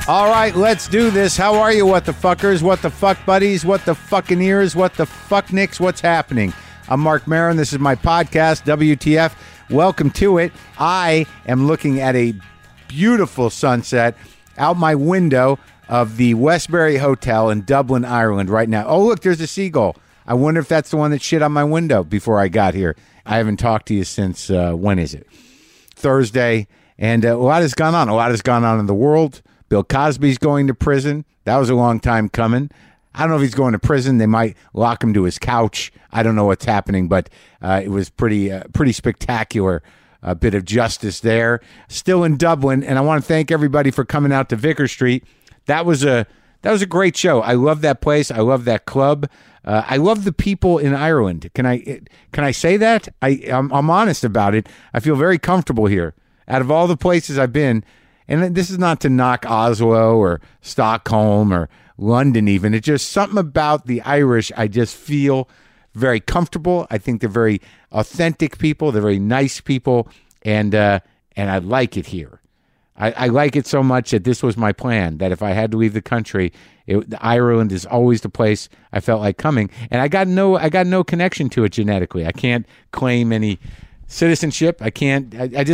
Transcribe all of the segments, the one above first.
All right, let's do this. How are you, what the fuckers, what the fuck buddies, what the fucking ears, what the fuck nicks, what's happening? I'm Mark Maron. This is my podcast, WTF. Welcome to it. I am looking at a beautiful sunset out my window of the Westbury Hotel in Dublin, Ireland right now. Oh, look, there's a seagull. I wonder if that's the one that shit on my window before I got here. I haven't talked to you since, when is it? Thursday. And a lot has gone on. A lot has gone on in the world. Bill Cosby's going to prison. That was a long time coming. I don't know if he's going to prison. They might lock him to his couch. I don't know what's happening, but it was pretty spectacular. A bit of justice there. Still in Dublin, and I want to thank everybody for coming out to Vicar Street. That was a great show. I love that place. I love that club. I love the people in Ireland. Can I say that? I'm honest about it. I feel very comfortable here. Out of all the places I've been, and this is not to knock Oslo or Stockholm or London even. It's just something about the Irish. I just feel very comfortable. I think they're very authentic people. They're very nice people, and I like it here. I like it so much that this was my plan, that if I had to leave the country, Ireland is always the place I felt like coming. And I got no connection to it genetically. I can't claim any citizenship. I can't.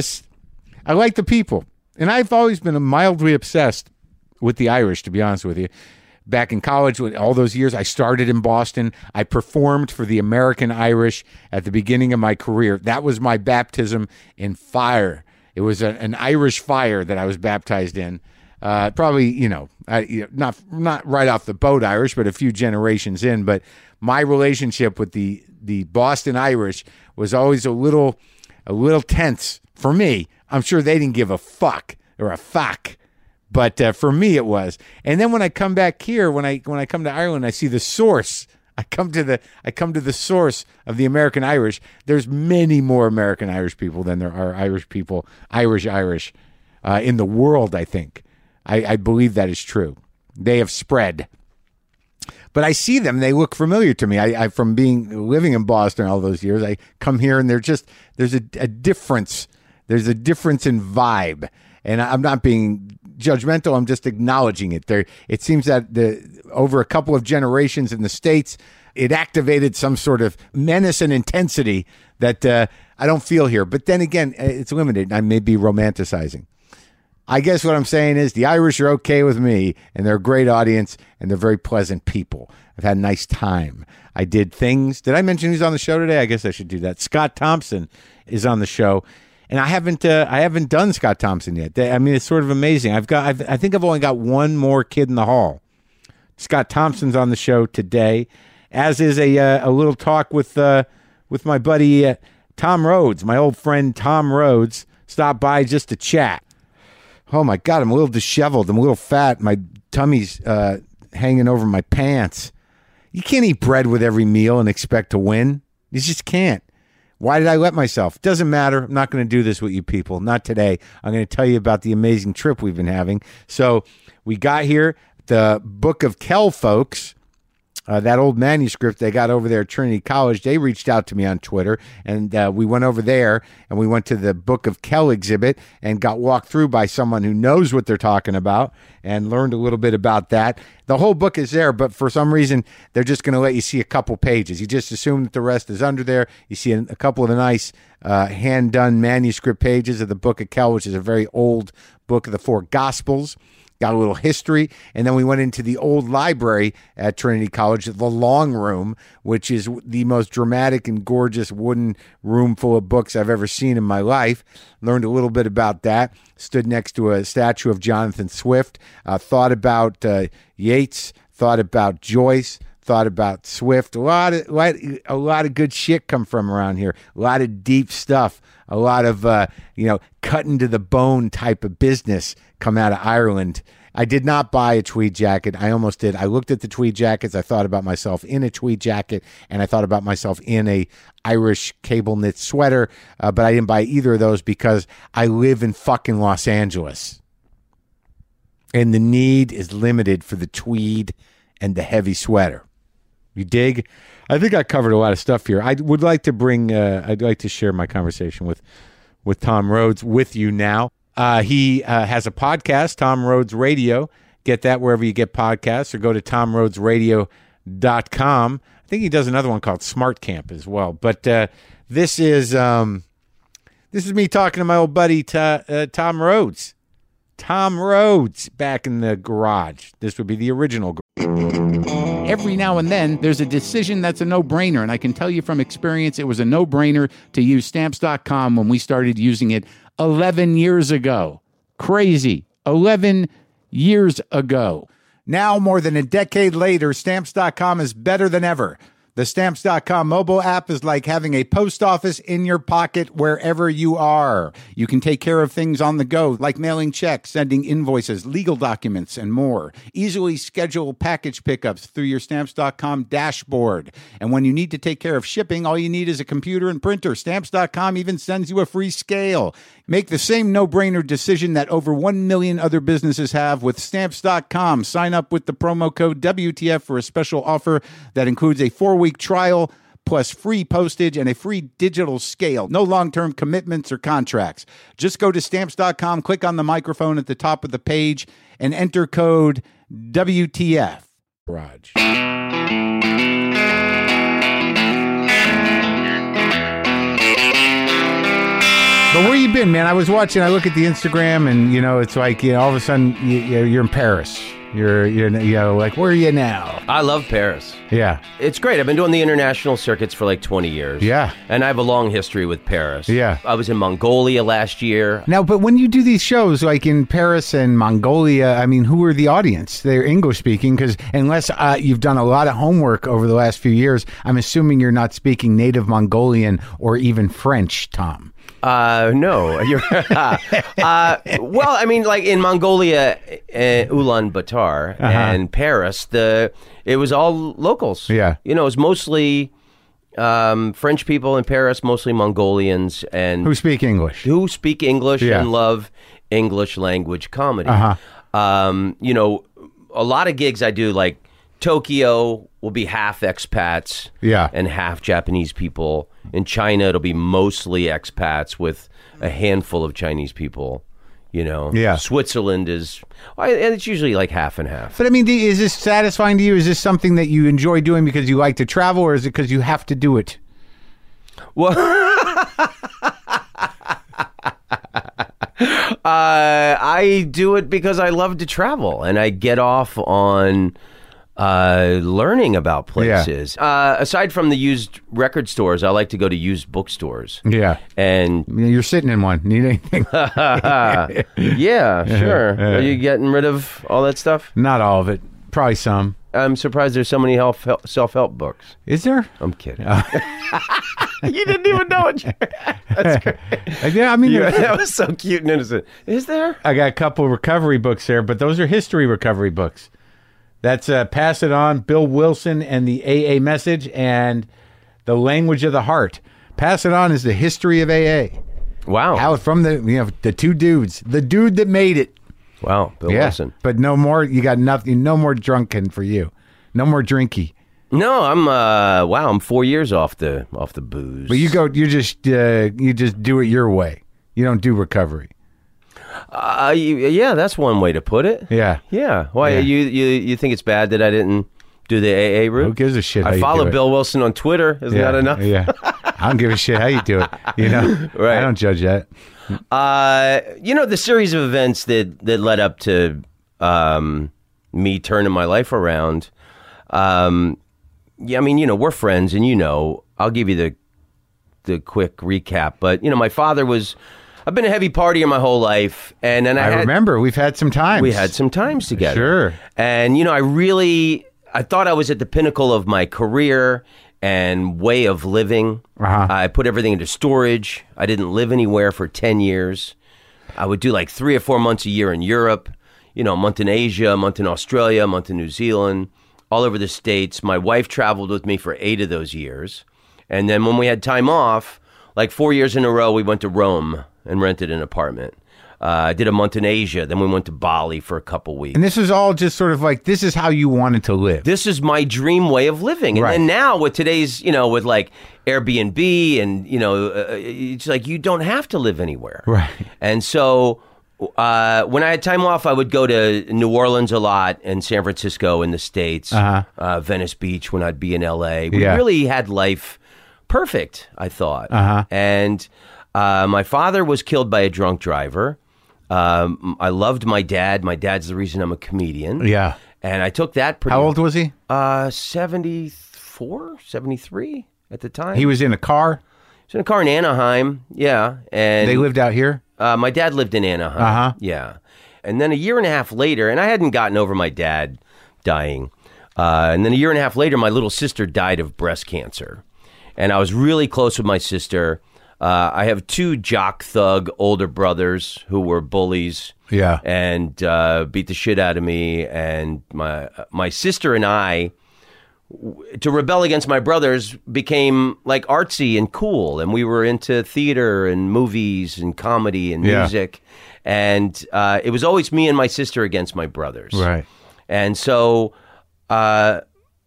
I like the people. And I've always been mildly obsessed with the Irish, to be honest with you. Back in college, all those years, I started in Boston. I performed for the American Irish at the beginning of my career. That was my baptism in fire. It was an Irish fire that I was baptized in. Probably, not right off the boat Irish, but a few generations in. But my relationship with the Boston Irish was always a little tense for me. I'm sure they didn't give a fuck or a fuck, but for me it was. And then when I come back here, when I come to Ireland, I see the source. I come to the source of the American Irish. There's many more American Irish people than there are Irish people, Irish in the world. I think I believe that is true. They have spread. But I see them; they look familiar to me. I from living in Boston all those years, I come here and there's a difference. There's a difference in vibe, and I'm not being judgmental. I'm just acknowledging it. It seems that over a couple of generations in the States, it activated some sort of menace and intensity that I don't feel here. But then again, it's limited. I may be romanticizing. I guess what I'm saying is the Irish are okay with me, and they're a great audience, and they're very pleasant people. I've had a nice time. I did things. Did I mention who's on the show today? I guess I should do that. Scott Thompson is on the show. And I haven't done Scott Thompson yet. I mean, it's sort of amazing. I think I've only got one more kid in the hall. Scott Thompson's on the show today, as is a little talk with my buddy Tom Rhodes, my old friend Tom Rhodes. Stopped by just to chat. Oh my God, I'm a little disheveled. I'm a little fat. My tummy's hanging over my pants. You can't eat bread with every meal and expect to win. You just can't. Why did I let myself? Doesn't matter. I'm not going to do this with you people. Not today. I'm going to tell you about the amazing trip we've been having. So we got here, the Book of Kell folks, that old manuscript they got over there at Trinity College. They reached out to me on Twitter, and we went over there, and we went to the Book of Kell exhibit and got walked through by someone who knows what they're talking about and learned a little bit about that. The whole book is there, but for some reason, they're just going to let you see a couple pages. You just assume that the rest is under there. You see a couple of the nice hand-done manuscript pages of the Book of Kell, which is a very old book of the four Gospels. Got a little history, and then we went into the old library at Trinity College, the Long Room, which is the most dramatic and gorgeous wooden room full of books I've ever seen in my life. Learned a little bit about that. Stood next to a statue of Jonathan Swift. Thought about Yeats. Thought about Joyce. Thought about Swift. A lot of good shit come from around here. A lot of deep stuff. A lot of cutting to the bone type of business come out of Ireland. I did not buy a tweed jacket. I almost did. I looked at the tweed jackets. I thought about myself in a tweed jacket, and I thought about myself in a Irish cable knit sweater, but I didn't buy either of those because I live in fucking Los Angeles, and the need is limited for the tweed and the heavy sweater. You dig? I think I covered a lot of stuff here. I would like to I'd like to share my conversation with Tom Rhodes with you now. He has a podcast, Tom Rhodes Radio. Get that wherever you get podcasts, or go to tomrhodesradio.com. I think he does another one called Smart Camp as well. But this is me talking to my old buddy Tom Rhodes. Tom Rhodes back in the garage. This would be the original. Every now and then, there's a decision that's a no-brainer, and I can tell you from experience, it was a no-brainer to use Stamps.com when we started using it 11 years ago. Crazy. 11 years ago. Now, more than a decade later, Stamps.com is better than ever. The Stamps.com mobile app is like having a post office in your pocket wherever you are. You can take care of things on the go, like mailing checks, sending invoices, legal documents, and more. Easily schedule package pickups through your Stamps.com dashboard. And when you need to take care of shipping, all you need is a computer and printer. Stamps.com even sends you a free scale. Make the same no-brainer decision that over 1 million other businesses have with Stamps.com. Sign up with the promo code WTF for a special offer that includes a 4-week trial plus free postage and a free digital scale. No long-term commitments or contracts. Just go to Stamps.com, click on the microphone at the top of the page, and enter code WTF. Raj. But where you been, man? I was watching. I look at the Instagram, and it's like all of a sudden you're in Paris. You're like, where are you now? I love Paris. Yeah, it's great. I've been doing the international circuits for like 20 years. Yeah, and I have a long history with Paris. Yeah, I was in Mongolia last year. Now, but when you do these shows, like in Paris and Mongolia, I mean, who are the audience? They're English speaking, because unless you've done a lot of homework over the last few years, I'm assuming you're not speaking native Mongolian or even French, Tom. No. You're, well, I mean, like in Mongolia, Ulaanbaatar and Paris, it was all locals. Yeah. It was mostly French people in Paris, mostly Mongolians. And who speak English. And love English language comedy. A lot of gigs I do, like Tokyo will be half expats and half Japanese people. In China, it'll be mostly expats with a handful of Chinese people, Yeah. Switzerland and it's usually like half and half. But I mean, is this satisfying to you? Is this something that you enjoy doing because you like to travel, or is it because you have to do it? Well, I do it because I love to travel, and I get off on learning about places. Aside from the used record stores, I like to go to used bookstores. Yeah. And you're sitting in one. Need anything? Yeah, sure. Are you getting rid of all that stuff? Not all of it. Probably some. I'm surprised there's so many self-help books. Is there? I'm kidding. You didn't even know it. That's great. Yeah, I mean, that was so cute and innocent. Is there? I got a couple recovery books there, but those are history recovery books. That's Pass It On, Bill Wilson and the AA Message, and The Language of the Heart. Pass It On is the history of AA. Wow. How from the two dudes, the dude that made it. Wow, Bill Wilson. But no more. You got nothing. No more drunken for you. No more drinky. No, I'm 4 years off the booze. But you just do it your way. You don't do recovery. Yeah, that's one way to put it. Yeah. Yeah. Why you think it's bad that I didn't do the AA route? Who gives a shit? I follow Bill Wilson on Twitter. Isn't that enough? Yeah. I don't give a shit how you do it. Right. I don't judge that. The series of events that led up to me turning my life around. We're friends, and I'll give you the quick recap. But my father was. I've been a heavy partier my whole life, and then I remember we've had some times. We had some times together. Sure. And I thought I was at the pinnacle of my career and way of living. I put everything into storage. I didn't live anywhere for 10 years. I would do like 3 or 4 months a year in Europe, a month in Asia, a month in Australia, a month in New Zealand, all over the States. My wife traveled with me for 8 of those years. And then when we had time off, like 4 years in a row, we went to Rome and rented an apartment. I did a month in Asia. Then we went to Bali for a couple weeks. And this is all just sort of like, this is how you wanted to live. This is my dream way of living. And then now with today's, with like Airbnb and, it's like you don't have to live anywhere. Right. And so When I had time off, I would go to New Orleans a lot and San Francisco in the States, Venice Beach when I'd be in L.A. We really had life perfect, I thought. And my father was killed by a drunk driver. I loved my dad. My dad's the reason I'm a comedian. Yeah. And I took that pretty... How old was he? 74, 73 at the time. He was in a car? He was in a car in Anaheim, yeah. And they lived out here? My dad lived in Anaheim, yeah. And then a year and a half later, and I hadn't gotten over my dad dying, and then a year and a half later, my little sister died of breast cancer. And I was really close with my sister. I have 2 jock thug older brothers who were bullies. Yeah. And beat the shit out of me. And my sister and I, to rebel against my brothers, became like artsy and cool. And we were into theater and movies and comedy and music. And it was always me and my sister against my brothers. Right. And so my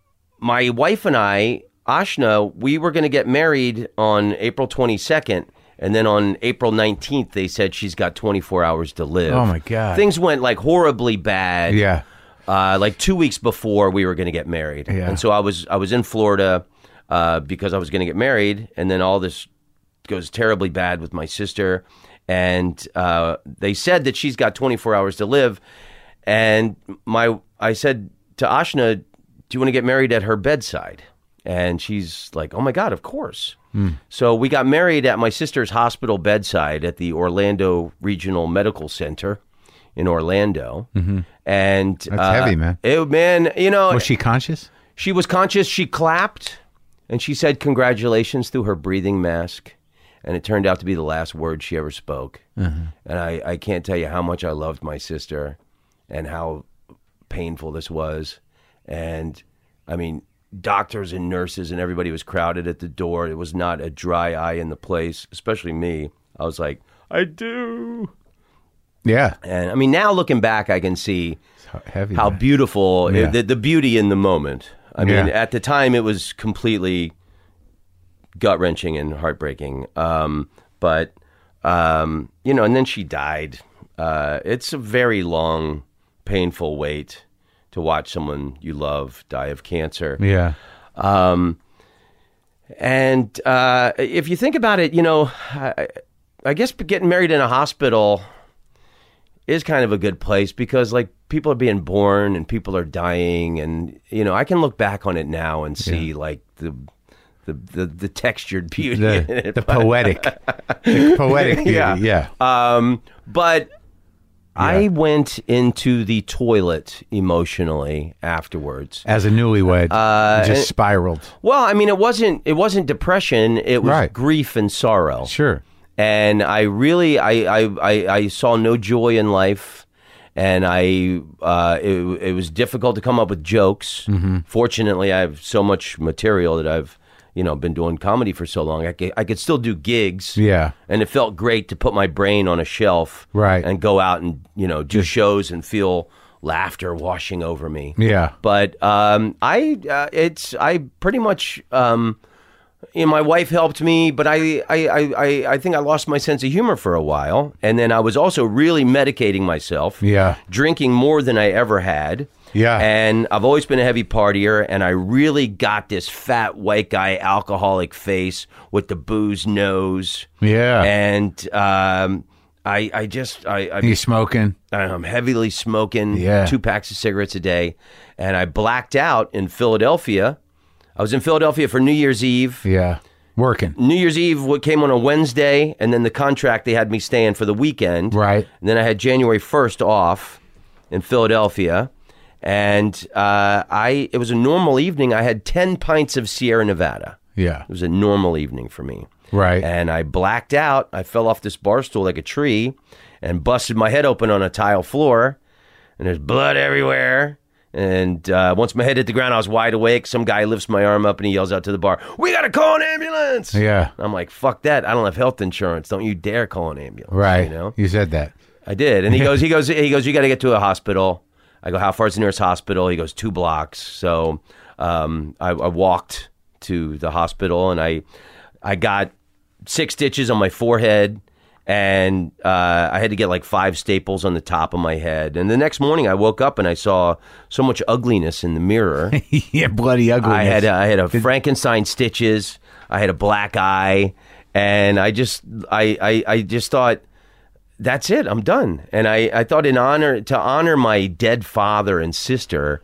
wife and I, Ashna, we were going to get married on April 22nd. And then on April 19th, they said she's got 24 hours to live. Oh, my God. Things went like horribly bad. Yeah. Like 2 weeks before we were going to get married. Yeah. And so I was in Florida because I was going to get married. And then all this goes terribly bad with my sister. And they said that she's got 24 hours to live. And I said to Ashna, do you want to get married at her bedside? And she's like, oh, my God, of course. So we got married at my sister's hospital bedside at the Orlando Regional Medical Center in Orlando. And that's heavy, man. Man, you know. Was she conscious? She was conscious. She clapped and she said congratulations through her breathing mask. And it turned out to be the last word she ever spoke. And I can't tell you how much I loved my sister and how painful this was. And I mean, doctors and nurses and everybody was crowded at the door. It was not a dry eye in the place, especially me. I was like, I do. Yeah. And I mean, now looking back, I can see heavy, how beautiful, the beauty in the moment. I mean, at the time, it was completely gut-wrenching and heartbreaking. But, and then she died. It's a very long, painful wait to watch someone you love die of cancer. Yeah. And if you think about it, I guess getting married in a hospital is kind of a good place because, like, people are being born and people are dying, and I can look back on it now and see like the textured beauty, the poetic beauty. Yeah. But I went into the toilet emotionally afterwards as a newlywed. Just spiraled. Well, I mean, it wasn't depression. It was grief and sorrow. Sure. And I really, I saw no joy in life, and it was difficult to come up with jokes. Fortunately, I have so much material that I've, been doing comedy for so long. I could still do gigs. Yeah. And it felt great to put my brain on a shelf. Right. And go out and, do shows and feel laughter washing over me. Yeah. But I pretty much... my wife helped me, but I think I lost my sense of humor for a while. And then I was also really medicating myself. Yeah. Drinking more than I ever had. Yeah. And I've always been a heavy partier, and I really got this fat white guy alcoholic face with the booze nose. Yeah. And you smoking? I'm heavily smoking. Yeah. 2 packs of cigarettes a day. And I blacked out in Philadelphia. I was in Philadelphia for New Year's Eve. Yeah, working. New Year's Eve came on a Wednesday, and then the contract, they had me staying for the weekend. Right. And then I had January 1st off in Philadelphia, and it was a normal evening. I had 10 pints of Sierra Nevada. Yeah. It was a normal evening for me. Right. And I blacked out. I fell off this bar stool like a tree and busted my head open on a tile floor, and there's blood everywhere. And once my head hit the ground, I was wide awake. Some guy lifts my arm up and he yells out to the bar, "We got to call an ambulance!" Yeah. I'm like, fuck that. I don't have health insurance. Don't you dare call an ambulance. Right. You said that. I did. And he goes, you got to get to a hospital. I go, how far is the nearest hospital? He goes, 2 blocks. So I walked to the hospital, and I got 6 stitches on my forehead And I had to get like 5 staples on the top of my head. And the next morning I woke up and I saw so much ugliness in the mirror. Yeah, bloody ugliness. I had a Frankenstein stitches. I had a black eye. And I just thought, that's it. I'm done. And I thought to honor my dead father and sister,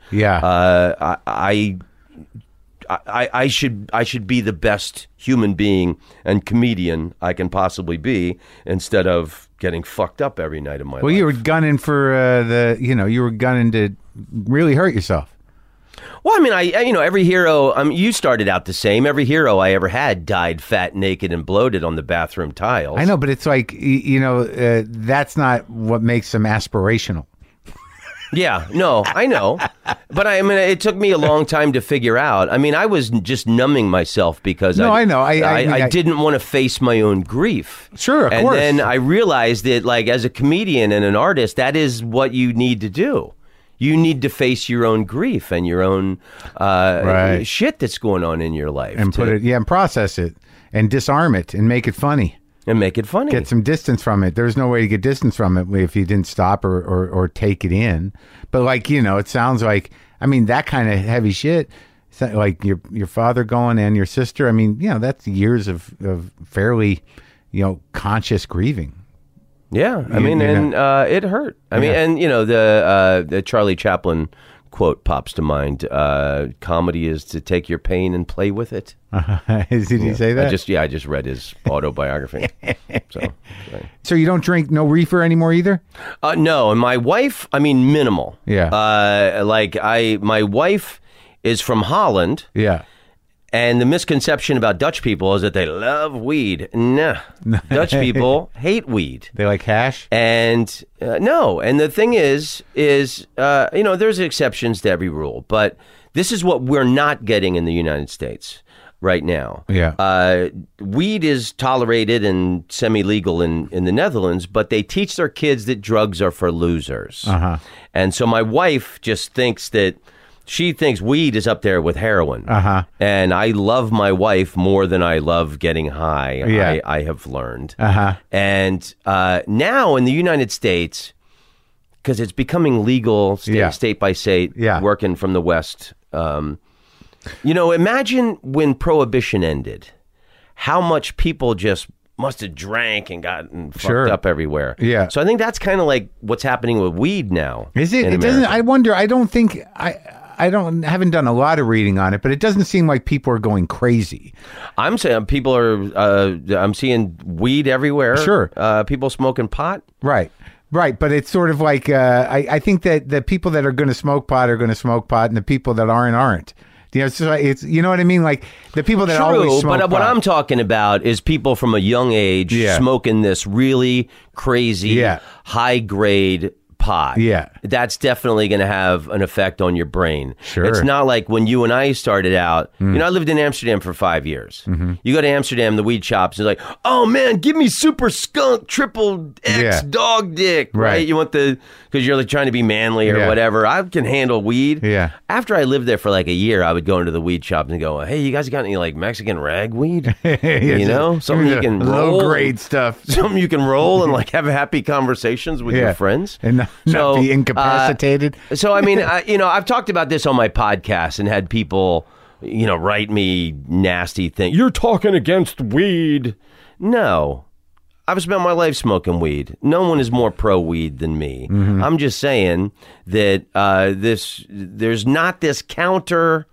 I should be the best human being and comedian I can possibly be, instead of getting fucked up every night of my life. Well, you were gunning for you were gunning to really hurt yourself. Well, I mean, every hero. You started out the same. Every hero I ever had died fat, naked, and bloated on the bathroom tiles. I know, but it's like that's not what makes them aspirational. Yeah, no, I know. But I mean, it took me a long time to figure out. I mean, I was just numbing myself because I know. I didn't want to face my own grief. Sure, of course. And then I realized that, like, as a comedian and an artist, that is what you need to do. You need to face your own grief and your own shit that's going on in your life. And and process it and disarm it and make it funny. And make it funny. Get some distance from it. There's no way to get distance from it if you didn't stop or take it in. But like, it sounds like, I mean, that kind of heavy shit, like your father going and your sister. I mean, that's years of fairly, conscious grieving. Yeah. I mean, it hurt. I mean, and the Charlie Chaplin quote pops to mind. Comedy is to take your pain and play with it. Did he say that? I just read his autobiography. So you don't drink no reefer anymore either? No, and my wife, I mean, minimal. Yeah. My wife is from Holland. Yeah. And the misconception about Dutch people is that they love weed. Nah. Dutch people hate weed. They like hash? And no. And the thing is there's exceptions to every rule. But this is what we're not getting in the United States right now. Yeah. Weed is tolerated and semi-legal in the Netherlands, but they teach their kids that drugs are for losers. Uh-huh. And so my wife just thinks that she thinks weed is up there with heroin. Uh-huh. And I love my wife more than I love getting high, yeah. I have learned. Uh-huh. And now in the United States, because it's becoming legal state by state, working from the West, imagine when Prohibition ended, how much people just must have drank and gotten fucked up everywhere. Yeah. So I think that's kind of like what's happening with weed now. Is it? It doesn't. I wonder. I don't think. haven't done a lot of reading on it, but it doesn't seem like people are going crazy. I'm saying people are. I'm seeing weed everywhere. Sure. People smoking pot. Right. Right, but it's sort of like I think that the people that are going to smoke pot are going to smoke pot, and the people that aren't. It's you know what I mean? Like the people that always smoke pot. But what I'm talking about is people from a young age smoking this really crazy, high grade pot. Yeah. That's definitely going to have an effect on your brain. Sure. It's not like when you and I started out. I lived in Amsterdam for 5 years. Mm-hmm. You go to Amsterdam, the weed shops, and it's like, oh man, give me super skunk, triple X dog dick. Right. You want because you're like trying to be manly or whatever. I can handle weed. Yeah. After I lived there for like a year, I would go into the weed shops and go, hey, you guys got any like Mexican rag weed? Something you can roll. Low grade stuff. Something you can roll and like have happy conversations with your friends. And not be incapacitated. So, I mean, I've talked about this on my podcast and had people, write me nasty things. You're talking against weed. No. I've spent my life smoking weed. No one is more pro-weed than me. Mm-hmm. I'm just saying that there's not this counter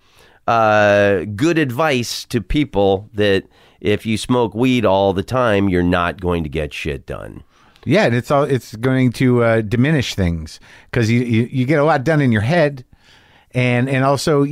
good advice to people that if you smoke weed all the time, you're not going to get shit done. Yeah, and it's going to diminish things because you get a lot done in your head, and also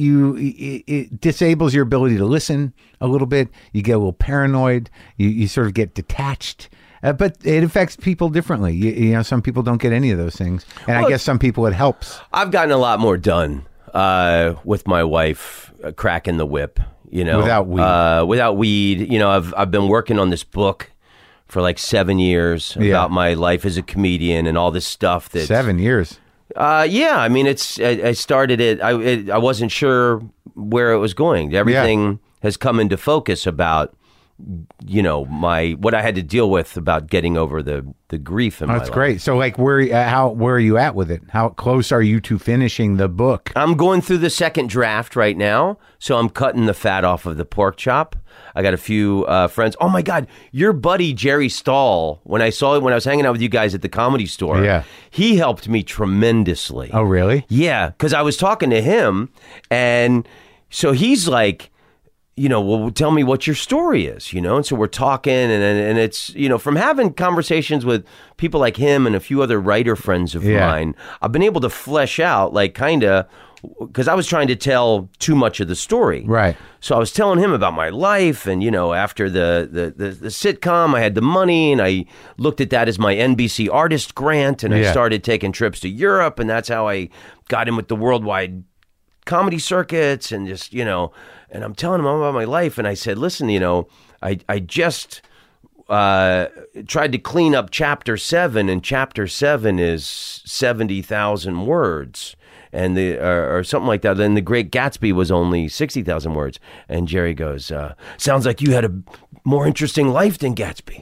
it disables your ability to listen a little bit. You get a little paranoid. You sort of get detached. But it affects people differently. Some people don't get any of those things, and I guess some people it helps. I've gotten a lot more done with my wife cracking the whip. Without weed. Without weed. I've been working on this book for like 7 years about my life as a comedian and all this stuff. 7 years. Yeah. I mean, I started it. I wasn't sure where it was going. Everything has come into focus about you know, what I had to deal with about getting over the grief in my life. That's great. So, like, where are you at with it? How close are you to finishing the book? I'm going through the second draft right now, so I'm cutting the fat off of the pork chop. I got a few friends. Oh my God, your buddy Jerry Stahl. When I was hanging out with you guys at the Comedy Store, Yeah. he helped me tremendously. Oh, really? Yeah, because I was talking to him, and so he's like, you know, well, tell me what your story is, you know? And so we're talking, and it's, you know, from having conversations with people like him and a few other writer friends of mine, I've been able to flesh out, like, kind of, because I was trying to tell too much of the story. Right. So I was telling him about my life, and, you know, after the sitcom, I had the money, and I looked at that as my NBC artist grant, and I started taking trips to Europe, and that's how I got in with the worldwide comedy circuits, and just, you know, and I'm telling him all about my life, and I said, listen, you know, I just tried to clean up chapter 7, and chapter 7 is 70,000 words, and or something like that. Then The Great Gatsby was only 60,000 words. And Jerry goes, sounds like you had a more interesting life than Gatsby.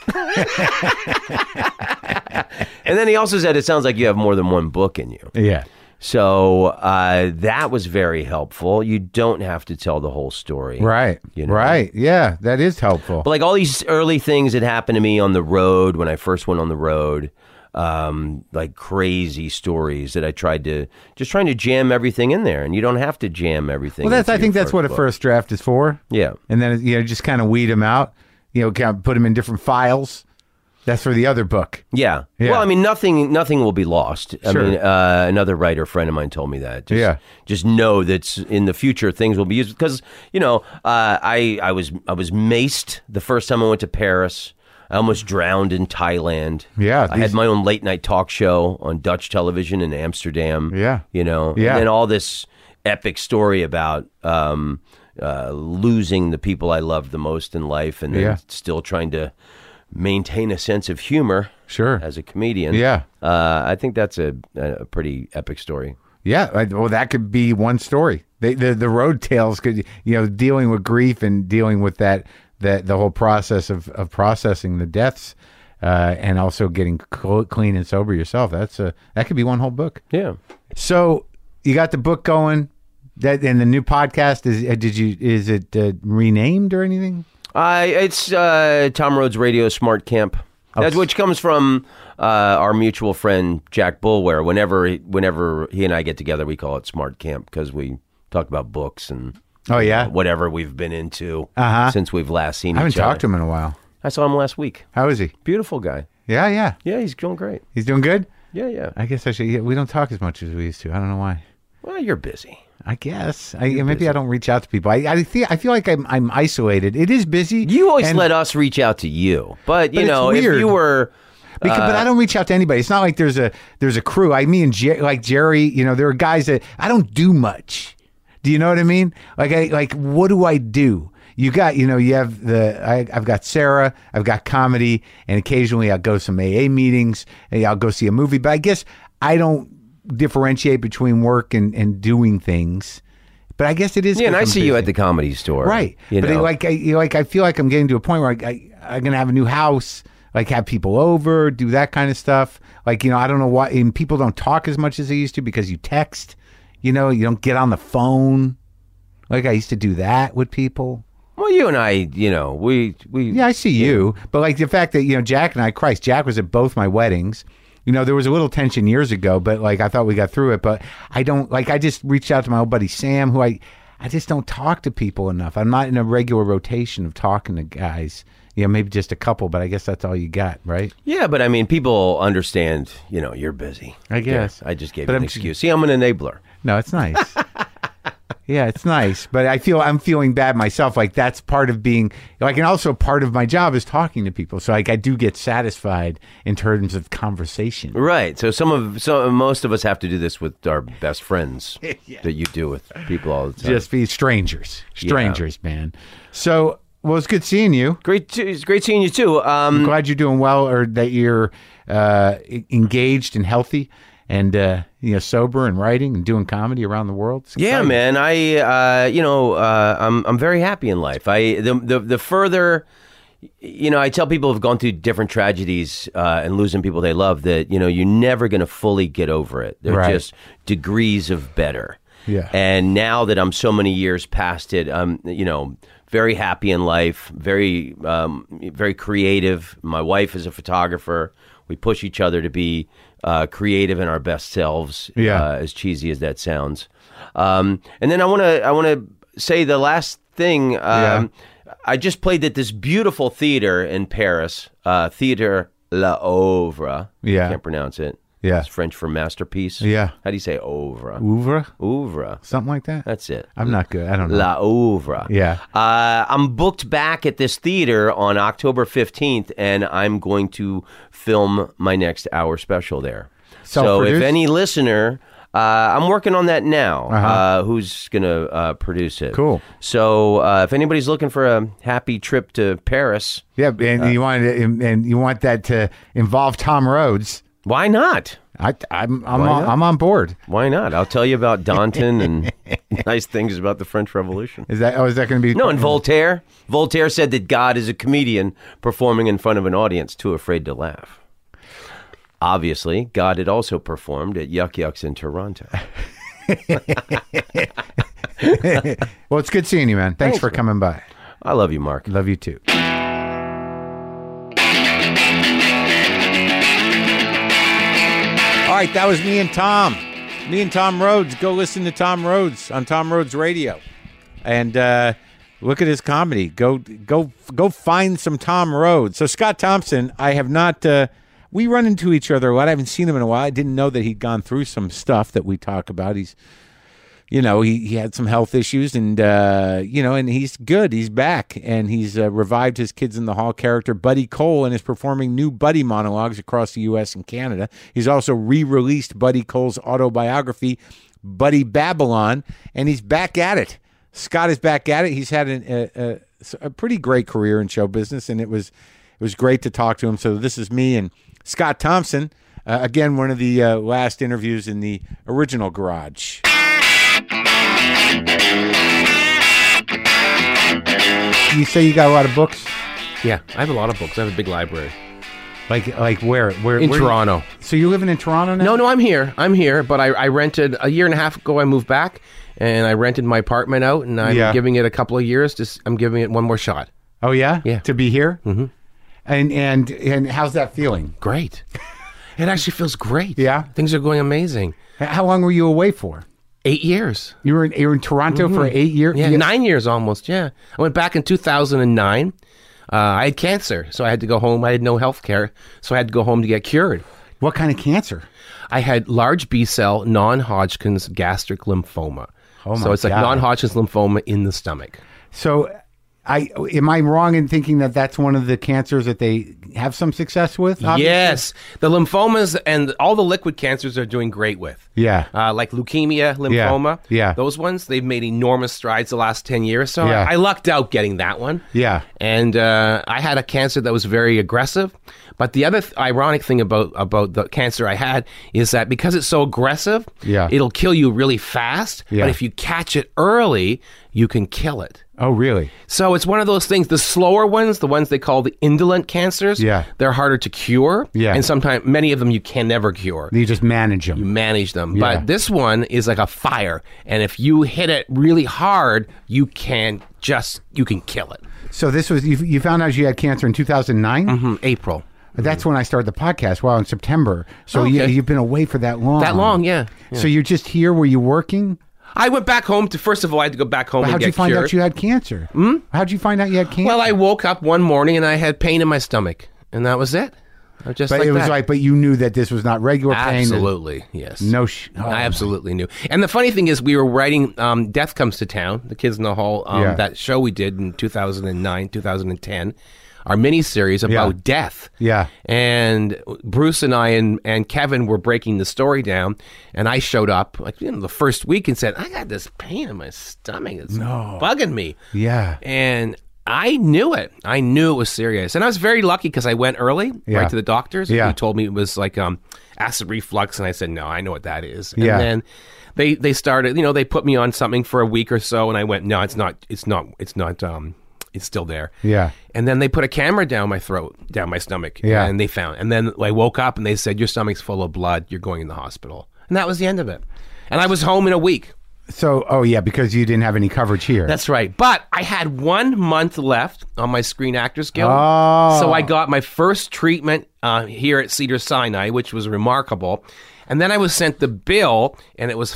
And then he also said, it sounds like you have more than one book in you. Yeah. So that was very helpful. You don't have to tell the whole story. Right. You know? Right. Yeah, that is helpful. But like all these early things that happened to me on the road when I first went on the road, like crazy stories that I trying to jam everything in there, and you don't have to jam everything. Well, I think that's what a first draft is for. Yeah. And then, you know, just kind of weed them out, you know, kind of put them in different files. That's for the other book. Yeah. Yeah. Well, I mean, nothing will be lost. I Sure. mean, another writer friend of mine told me that. Just know that in the future things will be used, because, you know, I was maced the first time I went to Paris. I almost drowned in Thailand. Yeah, I had my own late night talk show on Dutch television in Amsterdam. Yeah. You know, Yeah. and then all this epic story about losing the people I loved the most in life, and then still trying to maintain a sense of humor. Sure. As a comedian. Yeah. I think that's a pretty epic story. Yeah, well, that could be one story. The road tales could, you know, dealing with grief and dealing with that the whole process of processing the deaths, and also getting clean and sober yourself. That could be one whole book. Yeah. So you got the book going, and the new podcast is it renamed or anything? It's Tom Rhodes Radio Smart Camp, which comes from our mutual friend Jack Bulware. Whenever he and I get together, we call it Smart Camp, because we talk about books and whatever we've been into since we've last seen each other. I haven't talked to him in a while. I saw him last week. How is he? Beautiful guy. Yeah. Yeah, he's doing great. He's doing good? Yeah. I guess I should. Yeah, we don't talk as much as we used to. I don't know why. Well, you're busy. I guess maybe I don't reach out to people. I feel like I'm isolated. It is busy. You always let us reach out to you, but you know, if you were, but I don't reach out to anybody. It's not like there's a crew. Me and Jerry. You know, there are guys that I don't do much. Do you know what I mean? Like what do I do? You got, you know, you have I've got Sarah, I've got comedy, and occasionally I'll go to some AA meetings, and I'll go see a movie. But I guess I don't differentiate between work and doing things. But I guess it is. Yeah, and I see you at the Comedy Store, right? But I feel like I'm getting to a point where I'm gonna have a new house, like have people over, do that kind of stuff. Like, you know, I don't know why, and people don't talk as much as they used to because you text. You know, you don't get on the phone like I used to do that with people. Well, you and I, you know, we yeah, I see you, but like the fact that, you know, Jack and I, Jack was at both my weddings. You know, there was a little tension years ago, but like I thought we got through it. But I just reached out to my old buddy Sam, who I just don't talk to people enough. I'm not in a regular rotation of talking to guys. You know, maybe just a couple, but I guess that's all you got, right? Yeah, but I mean, people understand, you know, you're busy. I guess. I just gave you an excuse. See, I'm an enabler. No, it's nice. Yeah, it's nice, but I'm feeling bad myself. Like that's part of being like, and also part of my job is talking to people. So like I do get satisfied in terms of conversation. Right. So most of us have to do this with our best friends that you do with people all the time. Just be strangers, man. So, well, it's good seeing you. It's great seeing you too. I'm glad you're doing well, or that you're engaged and healthy. and sober and writing and doing comedy around the world. It's Yeah, exciting. man. I'm very happy in life. The further, I tell people who've gone through different tragedies and losing people they love that you're never going to fully get over it. They're Right. just degrees of better. Yeah. And now that I'm so many years past it, I'm very happy in life, very very creative. My wife is a photographer. We push each other to be creative in our best selves. Yeah. As cheesy as that sounds. And then I want to say the last thing. I just played at this beautiful theater in Paris, Theater L'Oeuvre. Yeah. Can't pronounce it. Yeah. It's French for masterpiece. Yeah. How do you say oeuvre? Oeuvre? Oeuvre. Something like that? That's it. I'm not good. I don't know. L'Oeuvre. Yeah. I'm booked back at this theater on October 15th, and I'm going to film my next hour special there. So Self-produced? if any listener, I'm working on that now, who's going to produce it. Cool. So if anybody's looking for a happy trip to Paris, Yeah, and you want that to involve Tom Rhodes. why not? I'm not? I'm on board. Why not? I'll tell you about Danton and nice things about the French Revolution. Is that going to be? No, and Voltaire. Voltaire said that God is a comedian performing in front of an audience too afraid to laugh. Obviously, God had also performed at Yuck Yucks in Toronto. Well, it's good seeing you, man. Thanks for coming by. I love you, Mark. Love you too. All right, that was me and Tom. Me and Tom Rhodes. Go listen to Tom Rhodes on Tom Rhodes Radio, and look at his comedy. Go find some Tom Rhodes. So Scott Thompson, I have not. We run into each other a lot. I haven't seen him in a while. I didn't know that he'd gone through some stuff that we talk about. He's, he had some health issues, and and he's good. He's back, and he's revived his Kids in the Hall character, Buddy Cole, and is performing new Buddy monologues across the U.S. and Canada. He's also re-released Buddy Cole's autobiography, Buddy Babylon, and he's back at it. Scott is back at it. He's had a pretty great career in show business, and it was great to talk to him. So this is me and Scott Thompson. Again, one of the last interviews in the original garage. You say you got a lot of books? Yeah, I have a lot of books. I have a big library. Like where? In Toronto. So you're living in Toronto now? No, I'm here. But I rented a year and a half ago. I moved back, and I rented my apartment out, and I'm giving it a couple of years. I'm giving it one more shot. Oh yeah, Yeah. To be here. Mm-hmm. And how's that feeling? Great. It actually feels great. Yeah? Things are going amazing. How long were you away for? 8 years. You were in Toronto for 8 years. Yeah, 9 years almost. Yeah, I went back in 2009. I had cancer, so I had to go home. I had no health care, so I had to go home to get cured. What kind of cancer? I had large B-cell non-Hodgkin's gastric lymphoma. Oh my So it's like God. non-Hodgkin's lymphoma in the stomach. So, am I wrong in thinking that that's one of the cancers that they have some success with? Obviously? Yes, the lymphomas and all the liquid cancers are doing great with. Yeah. Like leukemia, lymphoma. Yeah. Those ones, they've made enormous strides the last 10 years. So Yeah. I lucked out getting that one. Yeah. And I had a cancer that was very aggressive. But the other ironic thing about the cancer I had is that because it's so aggressive, Yeah. it'll kill you really fast. Yeah. But if you catch it early, you can kill it. Oh, really? So it's one of those things. The slower ones, the ones they call the indolent cancers, Yeah. they're harder to cure. Yeah. And sometimes many of them you can never cure. You just manage them. You manage them. Yeah. But this one is like a fire. And if you hit it really hard, you can kill it. So this was, you found out you had cancer in 2009? April. That's when I started the podcast. Wow, in September. So Oh, okay. you've been away for that long. That long, yeah. So you're just here? Were you working? I went back home first of all, I had to go back home and How'd get you find cured. out you had cancer? How'd you find out you had cancer? Well, I woke up one morning and I had pain in my stomach. And that was it. Just but like it was that. like, but you knew that this was not regular pain. Absolutely, yes. No. I absolutely knew. And the funny thing is, we were writing Death Comes to Town, the Kids in the Hall, Yeah. that show we did in 2009, 2010, our miniseries about death. Yeah. And Bruce and I and Kevin were breaking the story down, and I showed up the first week and said, I got this pain in my stomach. It's bugging me. Yeah. And I knew it. I knew it was serious. And I was very lucky because I went early, right to the doctors. Yeah. Who told me it was like acid reflux. And I said, no, I know what that is. And Yeah. then they started, they put me on something for a week or so. And I went, no, it's still there. Yeah. And then they put a camera down my throat, down my stomach. Yeah. And they found. And then I woke up and they said, your stomach's full of blood. You're going in the hospital. And that was the end of it. And I was home in a week. So, because you didn't have any coverage here. That's right. But I had 1 month left on my Screen Actors Guild. Oh. So I got my first treatment here at Cedars-Sinai, which was remarkable. And then I was sent the bill, and it was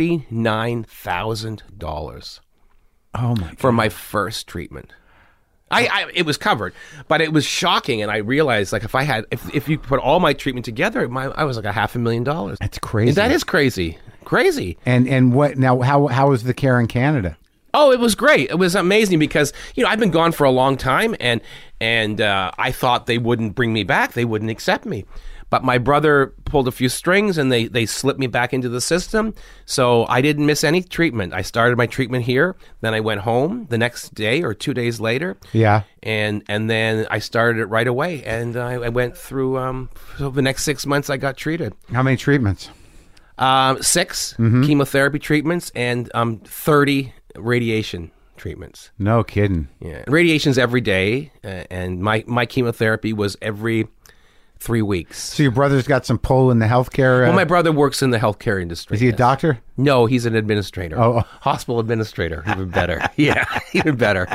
$49,000 Oh my God. for my first treatment. It was covered, but it was shocking, and I realized like if you put all my treatment together, I was like $500,000. That's crazy. That is crazy. Crazy. And what now? How was the care in Canada? Oh, it was great. It was amazing because I've been gone for a long time, and I thought they wouldn't bring me back. They wouldn't accept me. But my brother pulled a few strings, and they slipped me back into the system. So I didn't miss any treatment. I started my treatment here. Then I went home the next day or 2 days later. Yeah. And then I started it right away. And I went through so the next 6 months I got treated. How many treatments? 6 chemotherapy treatments and 30 radiation treatments. No kidding. Yeah, radiation's every day, and my chemotherapy was every 3 weeks. So your brother's got some pull in the healthcare. Well, my brother works in the healthcare industry. Is he a doctor? No, he's an administrator. Oh. Hospital administrator. Even better. Yeah, even better.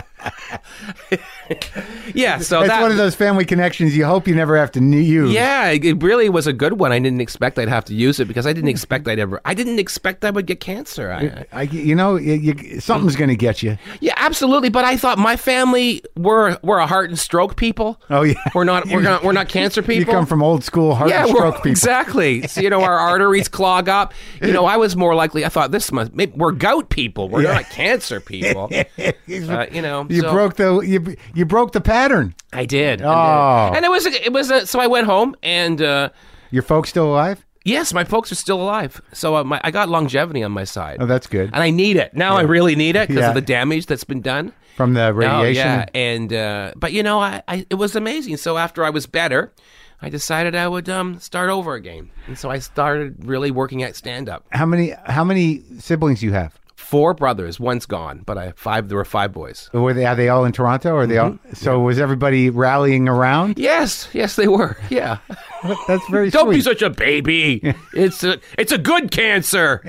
Yeah, so It's one of those family connections you hope you never have to use. Yeah, it really was a good one. I didn't expect I'd have to use it because I didn't expect I didn't expect I would get cancer. Something's going to get you. Yeah, absolutely. But I thought my family we're a heart and stroke people. Oh yeah, we're not cancer people. You come from old school heart and stroke people. Exactly. So, our arteries clog up. I was more likely. I thought we're gout people. We're not cancer people. You broke the pattern. I did. Oh, and it was. So I went home and. Your folks still alive? Yes, my folks are still alive. So I got longevity on my side. Oh, that's good. And I need it now. I really need it because of the damage that's been done from the radiation. Oh, yeah, and but it was amazing. So after I was better, I decided I would start over again, and so I started really working at stand-up. How many siblings do you have? 4 brothers. One's gone, but there were 5 boys. Are they all in Toronto? Or are they all? So was everybody rallying around? Yes, they were. Yeah, that's very. Don't sweet. be such a baby. It's a good cancer.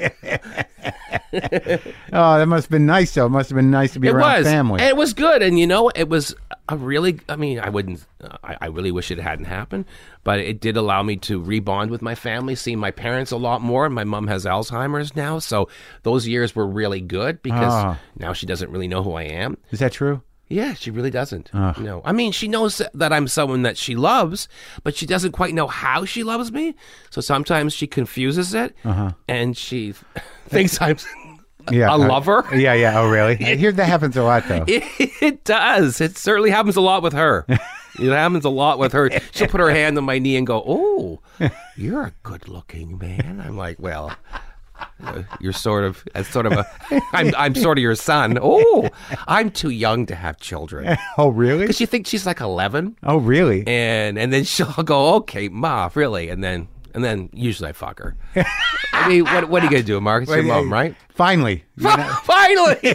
Oh, that must have been nice. Though it must have been nice to be around family. And it was good. And it was a really. I mean, I wouldn't. I really wish it hadn't happened, but it did allow me to rebond with my family, see my parents a lot more. My mom has Alzheimer's now, so those years were really good because now she doesn't really know who I am. Is that true? Yeah, she really doesn't. No, I mean, she knows that I'm someone that she loves, but she doesn't quite know how she loves me. So sometimes she confuses it, and she thinks I'm a lover. Yeah. Oh, really? I hear that happens a lot, though. It does. It certainly happens a lot with her. It happens a lot with her. She'll put her hand on my knee and go, "Oh, you're a good-looking man." I'm like, "Well, you're sort of I'm sort of your son." "Oh, I'm too young to have children." Oh, really? Because she thinks she's like 11. Oh, really? And then she'll go, "Okay, Ma, really?" And then usually I fuck her. I mean, what are you gonna do, Mark? It's your mom, right? Finally. Finally,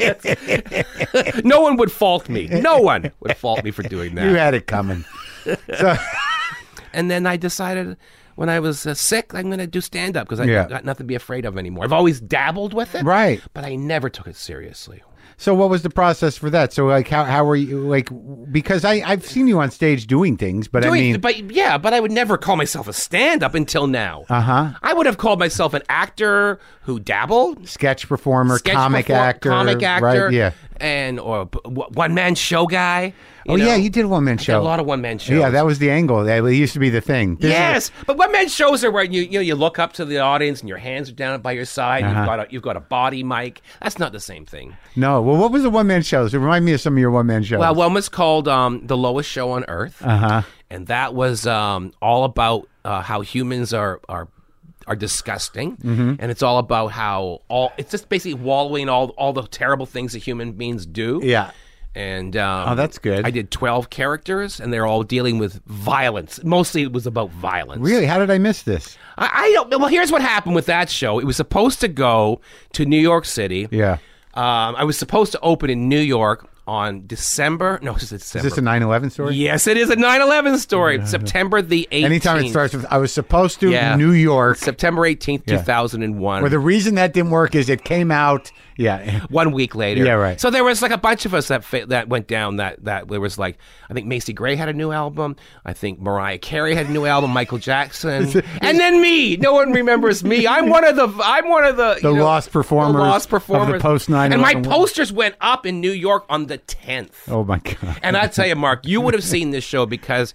yes. No one would fault me. No one would fault me for doing that. You had it coming. So, and then I decided when I was sick, I'm going to do stand-up because I got nothing to be afraid of anymore. I've always dabbled with it, right? But I never took it seriously. So what was the process for that? So like how were you like, because I've seen you on stage doing things, but but I would never call myself a stand-up until now. I would have called myself an actor who dabbled, sketch performer, comic actor, right? Yeah. Or one-man show guy. Yeah, you did a one-man show. I did a lot of one-man shows. Yeah, that was the angle. It used to be the thing. Yes, but one-man shows are where you look up to the audience and your hands are down by your side. And you've got a body mic. That's not the same thing. No. Well, what was the one-man shows? Remind me of some of your one-man shows. Well, one was called The Lowest Show on Earth. And that was all about how humans are disgusting, and it's all about how it's just basically wallowing all the terrible things that human beings do. Yeah. And Oh, that's good. I did 12 characters, and they're all dealing with violence. Mostly it was about violence. Really? How did I miss this? I don't. Well, here's what happened with that show. It was supposed to go to New York City. Yeah. I was supposed to open in New York on December. No, it's December. Is this a 9/11 story? Yes, it is a 9/11 story. September the 18th. Anytime it starts with, I was supposed to, Yeah. New York. September 18th, 2001. Well, the reason that didn't work is it came out, 1 week later. Yeah, right. So there was like a bunch of us that went down that there was like, I think Macy Gray had a new album. I think Mariah Carey had a new album, Michael Jackson. And then me. No one remembers me. I'm one of the lost performers the lost performers. of the post 9/11 And my world. posters went up in New York on the 10th. Oh my God. And I tell you, Mark, you would have seen this show because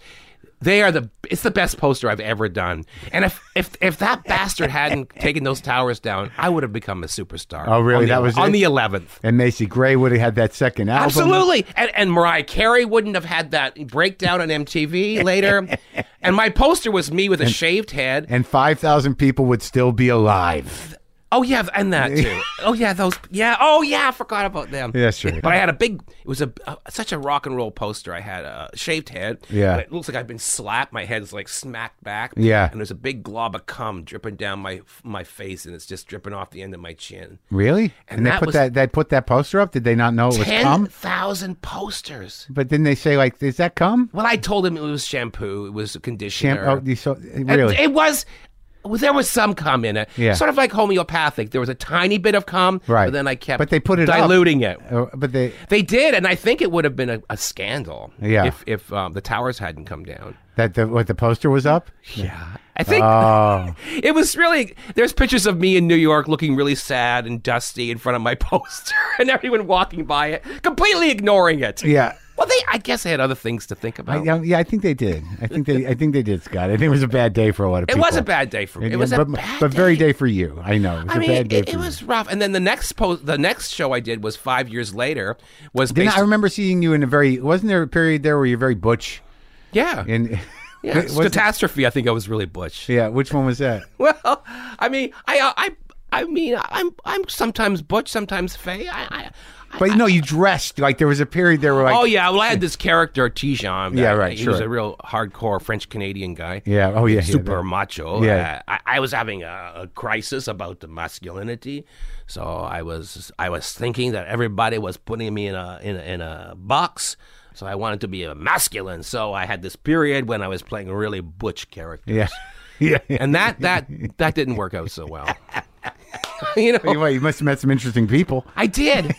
it's the best poster I've ever done. And if that bastard hadn't taken those towers down, I would have become a superstar. Oh, really? That was on it? the 11th. And Macy Gray would have had that second album. Absolutely. And Mariah Carey wouldn't have had that breakdown on MTV later. And my poster was me with a shaved head. And 5,000 people would still be alive. Oh, yeah, and that too. Oh, yeah, those. Yeah. Oh, yeah, I forgot about them. Yeah, sure. But I had it was such a rock and roll poster. I had a shaved head. Yeah. It looks like I've been slapped. My head's like smacked back. Yeah. And there's a big glob of cum dripping down my face, and it's just dripping off the end of my chin. Really? And they that put was- they put that poster up? Did they not know it was cum? 10,000 posters. But didn't they say, like, is that cum? Well, I told him it was shampoo. It was a conditioner. Really? It was. Well, there was some cum in it. Yeah. Sort of like homeopathic. There was a tiny bit of cum, Right. but then I kept But they put it up. diluting it. But they... They did, and I think it would have been a scandal Yeah. if the towers hadn't come down. What the poster was up? Yeah. I think Oh. it was really, there's pictures of me in New York looking really sad and dusty in front of my poster and everyone walking by it, completely ignoring it. Yeah. Well, I guess they had other things to think about. I think they did. I think they did, Scott. I think it was a bad day for a lot of It people. was a bad day for me. It was a bad but very day. day for you. I know. It was I a mean, bad day for it you. was rough. And then the next show I did was 5 years later. I remember seeing you in wasn't there a period there where you're very butch? Yeah. Yeah, Was it- Catastrophe. I think I was really butch. Yeah, which one was that? Well, I mean, I'm sometimes butch, sometimes fey. But no, you dressed like there was a period there where like Oh yeah, well I had this character Tijan. Yeah, right, He sure. was a real hardcore French Canadian guy. Yeah, oh yeah, super macho. Yeah. I was having a crisis about the masculinity, so I was thinking that everybody was putting me in a box. So I wanted to be a masculine. So I had this period when I was playing really butch characters. Yeah. Yeah. And that didn't work out so well. You know, Well, you must have met some interesting people. I did.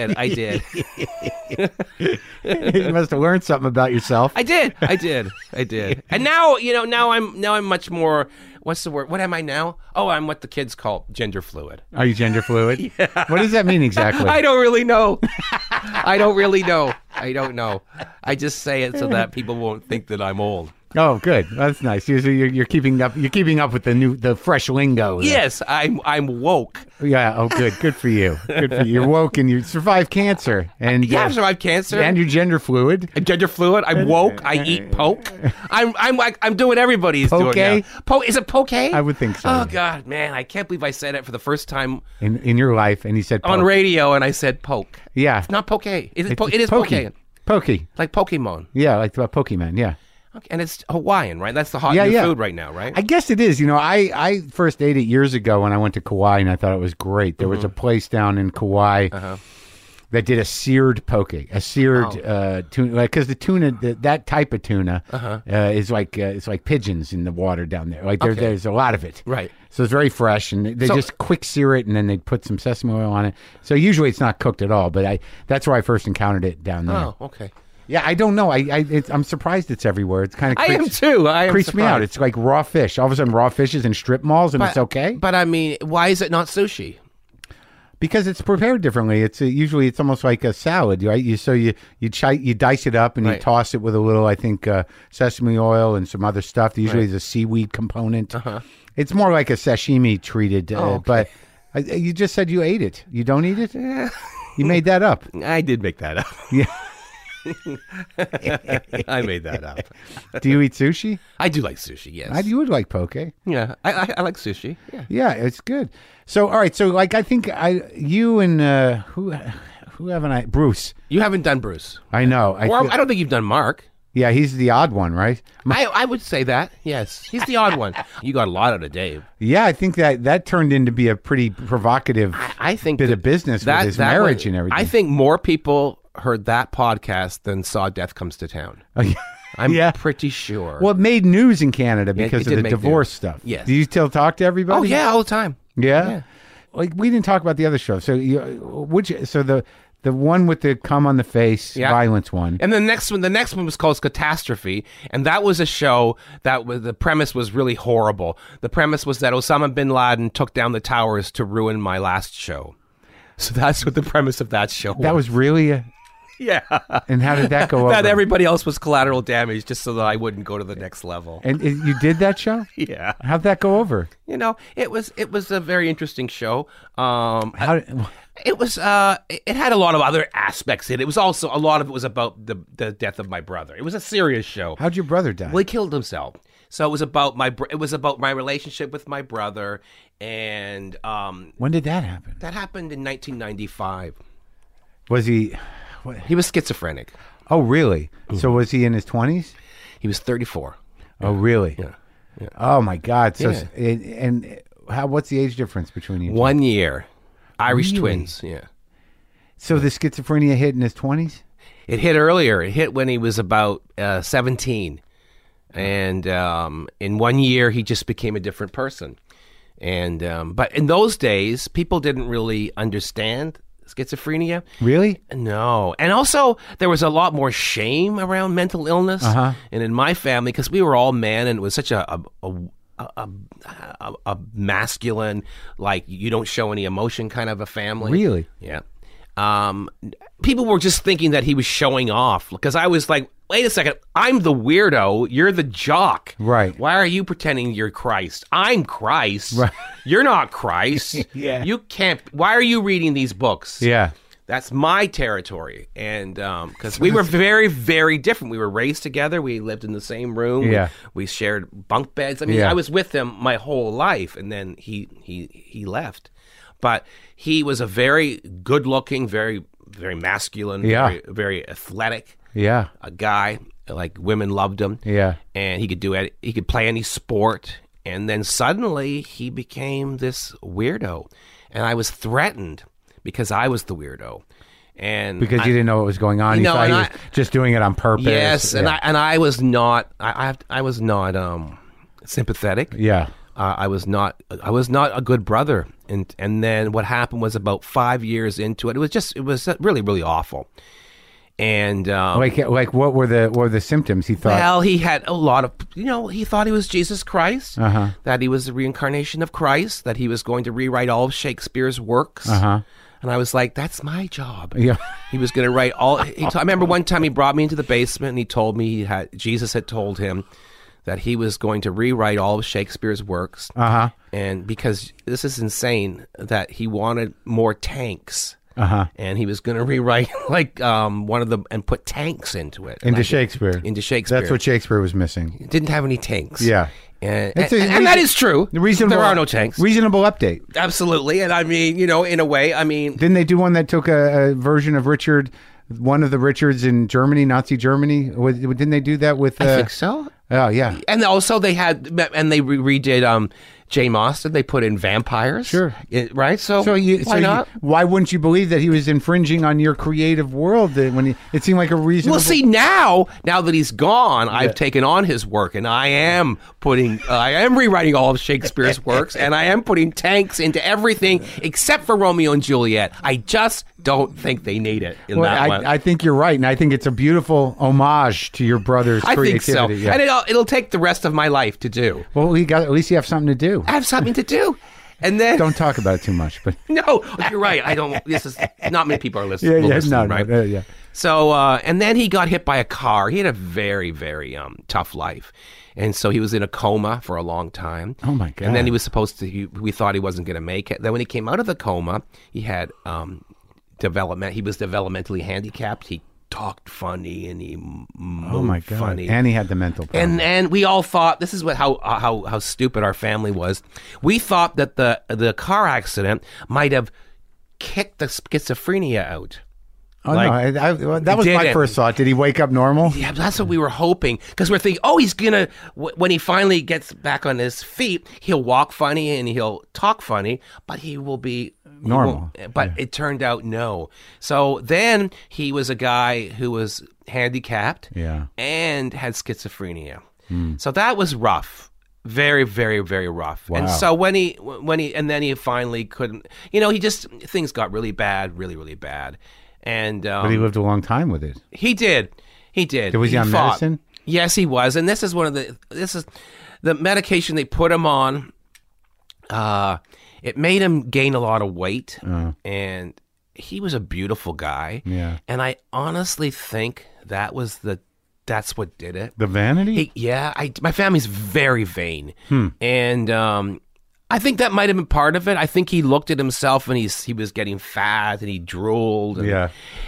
You must have learned something about yourself. I did. And now, I'm much more, what's the word? What am I now? Oh, I'm what the kids call gender fluid. Are you gender fluid? Yeah. What does that mean exactly? I don't really know. I don't know. I just say it so that people won't think that I'm old. Oh, good. That's nice. You're keeping up. You're keeping up with the fresh lingo. Yes, I'm woke. Yeah. Oh, good. Good for you. Good for you. You're woke and you survived cancer. And Yeah, I've survived cancer. And you're gender fluid. I'm gender fluid. I'm woke. I eat poke. I'm doing what everybody's Poke? doing now. Is it poke? I would think so. Oh God, man, I can't believe I said it for the first time In your life, and he said on poke. radio, and I said poke. Yeah. It's not poke. It is It's poke. Pokey. Like Pokemon. Yeah, like Pokemon. Yeah. Okay. And it's Hawaiian, right? That's the hot Yeah, new yeah. food right now, right? I guess it is. I first ate it years ago when I went to Kauai, and I thought it was great. There was a place down in Kauai that did a seared poke, a seared tuna, because the tuna, that type of tuna, is like it's like pigeons in the water down there. Like there's a lot of it. Right. So it's very fresh, and they just quick sear it, and then they put some sesame oil on it. So usually it's not cooked at all, but that's where I first encountered it down there. Oh, okay. Yeah, I don't know. I'm surprised it's everywhere. It's kind of I am too. I am creeps me out. surprised. It's like raw fish. All of a sudden, raw fish is in strip malls, and it's okay But I mean, why is it not sushi? because it's prepared differently. It's usually it's almost like a salad, right? You dice it up and you Right. toss it with a little, I think, sesame oil and some other stuff. Usually, there's a seaweed component. It's more like a sashimi treated. okay. But you just said you ate it. You don't eat it. You made that up. I did make that up. Yeah. I made that up. Do you eat sushi? I do like sushi. Yes. You would like poke. Yeah. I like sushi. Yeah. Yeah, it's good. So, all right. So, like, I think you and who Who haven't I? Bruce. You haven't done Bruce. I know. I don't think you've done Mark. Yeah, he's the odd one, right? I would say that. Yes, he's the odd one. You got a lot out of Dave. Yeah, I think that turned into be a pretty provocative I think bit of business with his marriage and everything. I think more people heard that podcast than saw Death Comes to Town. I'm pretty sure. Well, it made news in Canada because it of did the make divorce news. stuff. Yes. Do you still talk to everybody? Oh yeah, all the time. Yeah. Like we didn't talk about the other show. So the one with the cum on the face violence one. And the next one was called Catastrophe, and that was a show the premise was really horrible. The premise was that Osama bin Laden took down the towers to ruin my last show. So that's what the premise of that show was. That was really yeah. And how did that go over? That everybody else was collateral damage just so that I wouldn't go to the next level. And you did that show? Yeah. How'd that go over? It was a very interesting show. It had a lot of other aspects in it. It was also, a lot of it was about the death of my brother. It was a serious show. How'd your brother die? Well, he killed himself. So it was about my relationship with my brother, and when did that happen? That happened in 1995. Was he? He was schizophrenic. Oh, really? Mm-hmm. So was he in his 20s? He was 34. Oh, really? Yeah. Oh my God! So and how? What's the age difference between you? 1 year. Irish Really? twins. Yeah. So the schizophrenia hit in his 20s? It hit earlier. It hit when he was about 17. And in 1 year, he just became a different person. And but in those days, people didn't really understand schizophrenia. Really? No. And also, there was a lot more shame around mental illness. Uh-huh. And in my family, because we were all men, and it was such a masculine, like, you don't show any emotion kind of a family. Really? Yeah. People were just thinking that he was showing off, because I was like, wait a second, I'm the weirdo, you're the jock. Right. Why are you pretending you're Christ? I'm Christ. Right. You're not Christ. Yeah. You can't. Why are you reading these books? Yeah. That's my territory. And because we were very, very different. We were raised together. We lived in the same room. Yeah. We shared bunk beds. I mean, I was with him my whole life. And then he left. But he was a very good-looking, very, very masculine, very, very athletic a guy. Like, women loved him. Yeah. And he could do it. He could play any sport. And then suddenly he became this weirdo. And I was threatened because I was the weirdo. And because you didn't know what was going on. You thought he was just doing it on purpose. Yes, and I was not. I was not sympathetic. Yeah. I was not a good brother. And then what happened was, about 5 years into it, it was really, really awful. And like what were the symptoms? He thought. Well, he had a lot of, he thought he was Jesus Christ, that he was the reincarnation of Christ, that he was going to rewrite all of Shakespeare's works. And I was like, that's my job. Yeah. He was going to write all. I remember one time he brought me into the basement and he told me Jesus had told him that he was going to rewrite all of Shakespeare's works. And because this is insane, that he wanted more tanks. And he was going to rewrite one of them and put tanks into it. Into Shakespeare. That's what Shakespeare was missing. It didn't have any tanks. Yeah. And that is true. There are no tanks. Reasonable update. Absolutely. And I mean, in a way, Didn't they do one that took a version of Richard, one of the Richards in Germany, Nazi Germany? Didn't they do that with... I think so. Oh, yeah. And also they redid Jane Austen. They put in vampires. Sure. Right? Why not? Why wouldn't you believe that he was infringing on your creative world when it seemed like a reasonable... Well, see, now that he's gone, I've taken on his work, and I am rewriting all of Shakespeare's works, and I am putting tanks into everything except for Romeo and Juliet. I just don't think they need it in that one. I think you're right, and I think it's a beautiful homage to your brother's creativity. I think so. Yeah. And it'll take the rest of my life to do. Well, at least you have something to do. I have something to do. And then don't talk about it too much. But no, you're right. I don't. This is not many people are listening. Right? Yeah. So and then he got hit by a car. He had a very, very tough life, and so he was in a coma for a long time. Oh my God! And then he was supposed to. We thought he wasn't going to make it. Then when he came out of the coma, he had development. He was developmentally handicapped. He talked funny and he moved funny. And he had the mental problem. And we all thought, this is how stupid our family was. We thought that the car accident might have kicked the schizophrenia out. Oh, no. That was my first thought. Did he wake up normal? Yeah, that's what we were hoping. Because we're thinking, oh, he's going to, when he finally gets back on his feet, he'll walk funny and he'll talk funny, but he will be normal. But it turned out no. So then he was a guy who was handicapped and had schizophrenia. So that was rough. Very, very, very rough. Wow. And so when he finally couldn't, things got really bad, really, really bad. And but he lived a long time with it. He did. Was he on medicine? Yes, he was. And this is the medication they put him on. It made him gain a lot of weight, and he was a beautiful guy. Yeah. And I honestly think that's what did it. The vanity? My family's very vain. And I think that might have been part of it. I think he looked at himself and he was getting fat and he drooled. And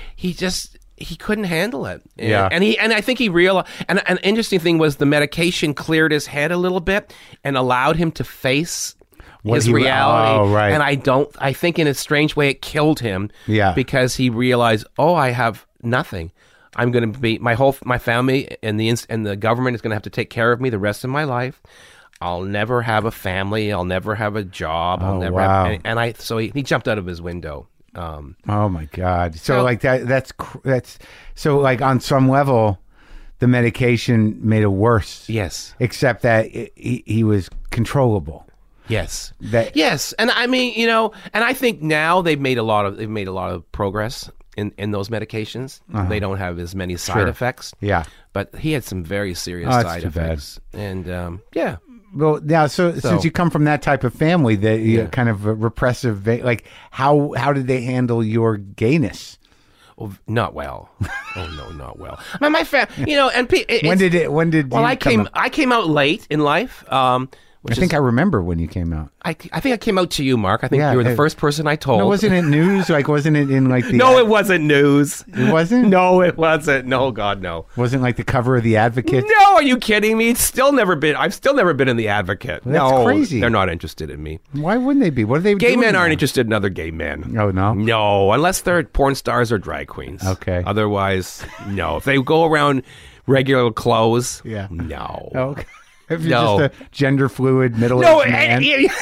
he couldn't handle it. And I think he realized, and an interesting thing was the medication cleared his head a little bit and allowed him to face his reality. Oh, right. And I think in a strange way it killed him. Yeah. Because he realized, I have nothing. I'm going to be, my family and the government is going to have to take care of me the rest of my life. I'll never have a family. I'll never have a job. I'll never have, so he jumped out of his window. Oh my God. So like that's so like on some level, the medication made it worse. Yes. Except that he was controllable. Yes. Yes. And I mean, and I think now they've made a lot of progress in those medications. They don't have as many side effects. Yeah. But he had some very serious side effects. And Well, now, so since you come from that type of family, that kind of a repressive, like how did they handle your gayness? Oh, not well. Oh no, not well. My family, and when did? Well, I came out late in life. I think I remember when you came out. I think I came out to you, Mark. I think you were the first person I told. No, wasn't it news? Like, wasn't it in like the? No, it wasn't news. It wasn't. No, it wasn't. No, God, no. Wasn't like the cover of the Advocate. No, are you kidding me? I've still never been in the Advocate. Well, that's crazy. They're not interested in me. Why wouldn't they be? What are they? Gay men aren't interested in other gay men. Oh no. No, unless they're porn stars or drag queens. Okay. Otherwise, no. If they go around regular clothes, Oh, no. okay. If you're just a gender fluid middle-aged man.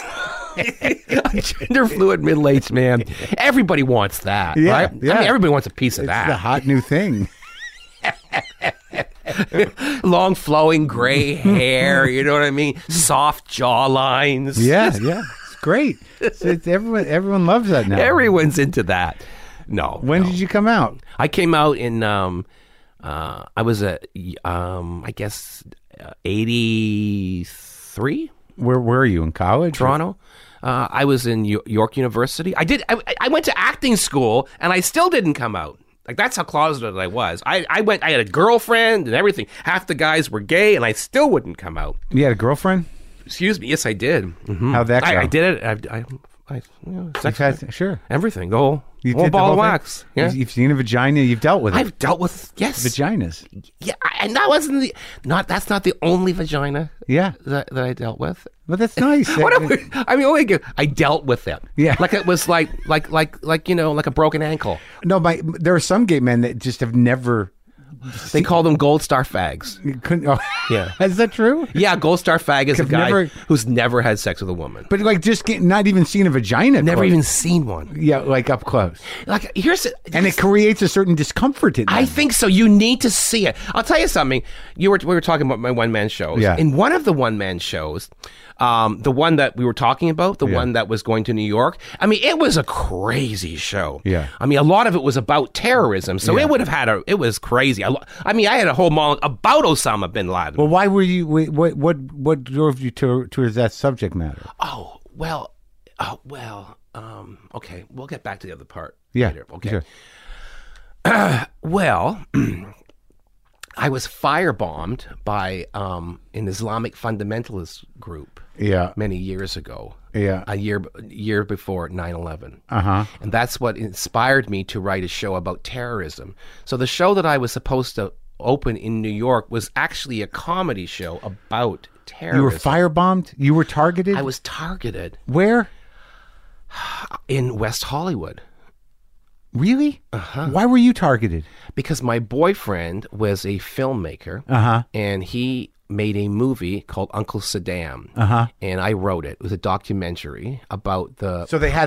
A gender fluid middle-aged man. Everybody wants that, right? Yeah. I mean, everybody wants a piece of that. It's the hot new thing. Long flowing gray hair, you know what I mean? Soft jaw lines. Yeah. It's great. It's everyone loves that now. Everyone's into that. No. When did you come out? I came out in I was I guess 83. Where were you, in college? Toronto. I was in York University. I went to acting school and I still didn't come out. Like, that's how closeted I was. I had a girlfriend and everything. Half the guys were gay and I still wouldn't come out. You had a girlfriend? Excuse me. Yes, I did. Mm-hmm. How'd that go? I did it. Sure. Everything. The whole You whole did the ball whole of thing? wax. Yeah. You've seen a vagina. You've dealt with it. I've dealt with Vaginas. Yeah, and that wasn't that's not the only vagina. Yeah. That I dealt with. But that's nice. I dealt with it. Yeah. Like it was like a broken ankle. No, there are some gay men that just have never. They call them gold star fags. Yeah. Is that true? Yeah, gold star fag is a guy who's never had sex with a woman. But like not even seen a vagina. Never even seen one. Yeah, like up close. Like and it creates a certain discomfort in them. I think so. You need to see it. I'll tell you something. We were talking about my one-man shows. Yeah. In one of the one-man shows, the one that we were talking about, the one that was going to New York, I mean, it was a crazy show. Yeah. I mean, a lot of it was about terrorism, so it would have it was crazy. I mean, I had a whole monologue about Osama bin Laden. Well, why were you? What drove you towards that subject matter? Okay, we'll get back to the other part. Yeah. Later. Okay. Sure. Well, I was firebombed by an Islamic fundamentalist group. Yeah. Many years ago. Yeah. A year before 9/11. Uh-huh. And that's what inspired me to write a show about terrorism. So the show that I was supposed to open in New York was actually a comedy show about terrorism. You were firebombed? You were targeted? I was targeted. Where? In West Hollywood. Really? Why were you targeted? Because my boyfriend was a filmmaker, and he made a movie called Uncle Saddam, and I wrote it. It was a documentary about the So they had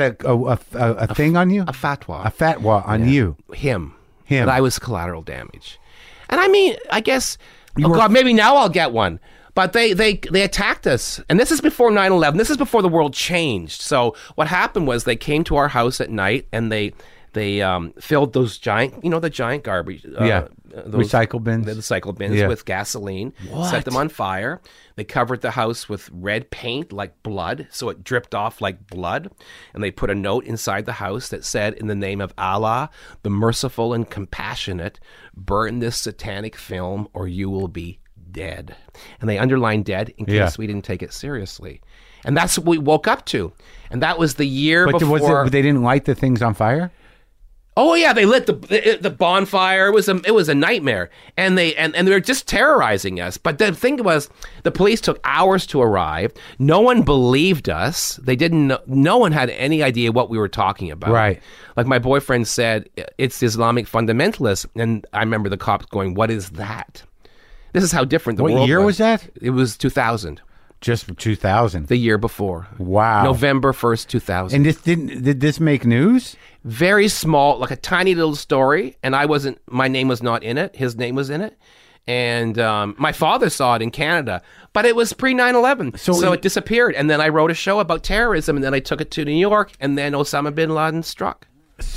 a thing on you? a fatwa. A fatwa on you. Him. Him. That I was collateral damage. And I mean, I guess, God, maybe now I'll get one. But they attacked us. And this is before 9/11. This is before the world changed. So what happened was they came to our house at night and they filled those giant, the giant garbage. Those Recycle bins? The recycle bins with gasoline. Set them on fire. They covered the house with red paint like blood, so it dripped off like blood. And they put a note inside the house that said, "In the name of Allah, the merciful and compassionate, burn this satanic film or you will be dead." And they underlined dead in case we didn't take it seriously. And that's what we woke up to. And that was the year before. They didn't light the things on fire? Oh yeah, they lit the bonfire. It was a nightmare, and they were just terrorizing us. But the thing was, the police took hours to arrive. No one believed us. They didn't. No one had any idea what we were talking about. Right. Like my boyfriend said, it's Islamic fundamentalists, and I remember the cops going, "What is that?" This is how different the world was. What year was that? It was 2000. Just 2000. The year before. Wow. November 1st, 2000. And did this make news? Very small, like a tiny little story, and my name was not in it. His name was in it. And my father saw it in Canada, but it was pre 9/11, so it disappeared. And then I wrote a show about terrorism, and then I took it to New York, and then Osama bin Laden struck.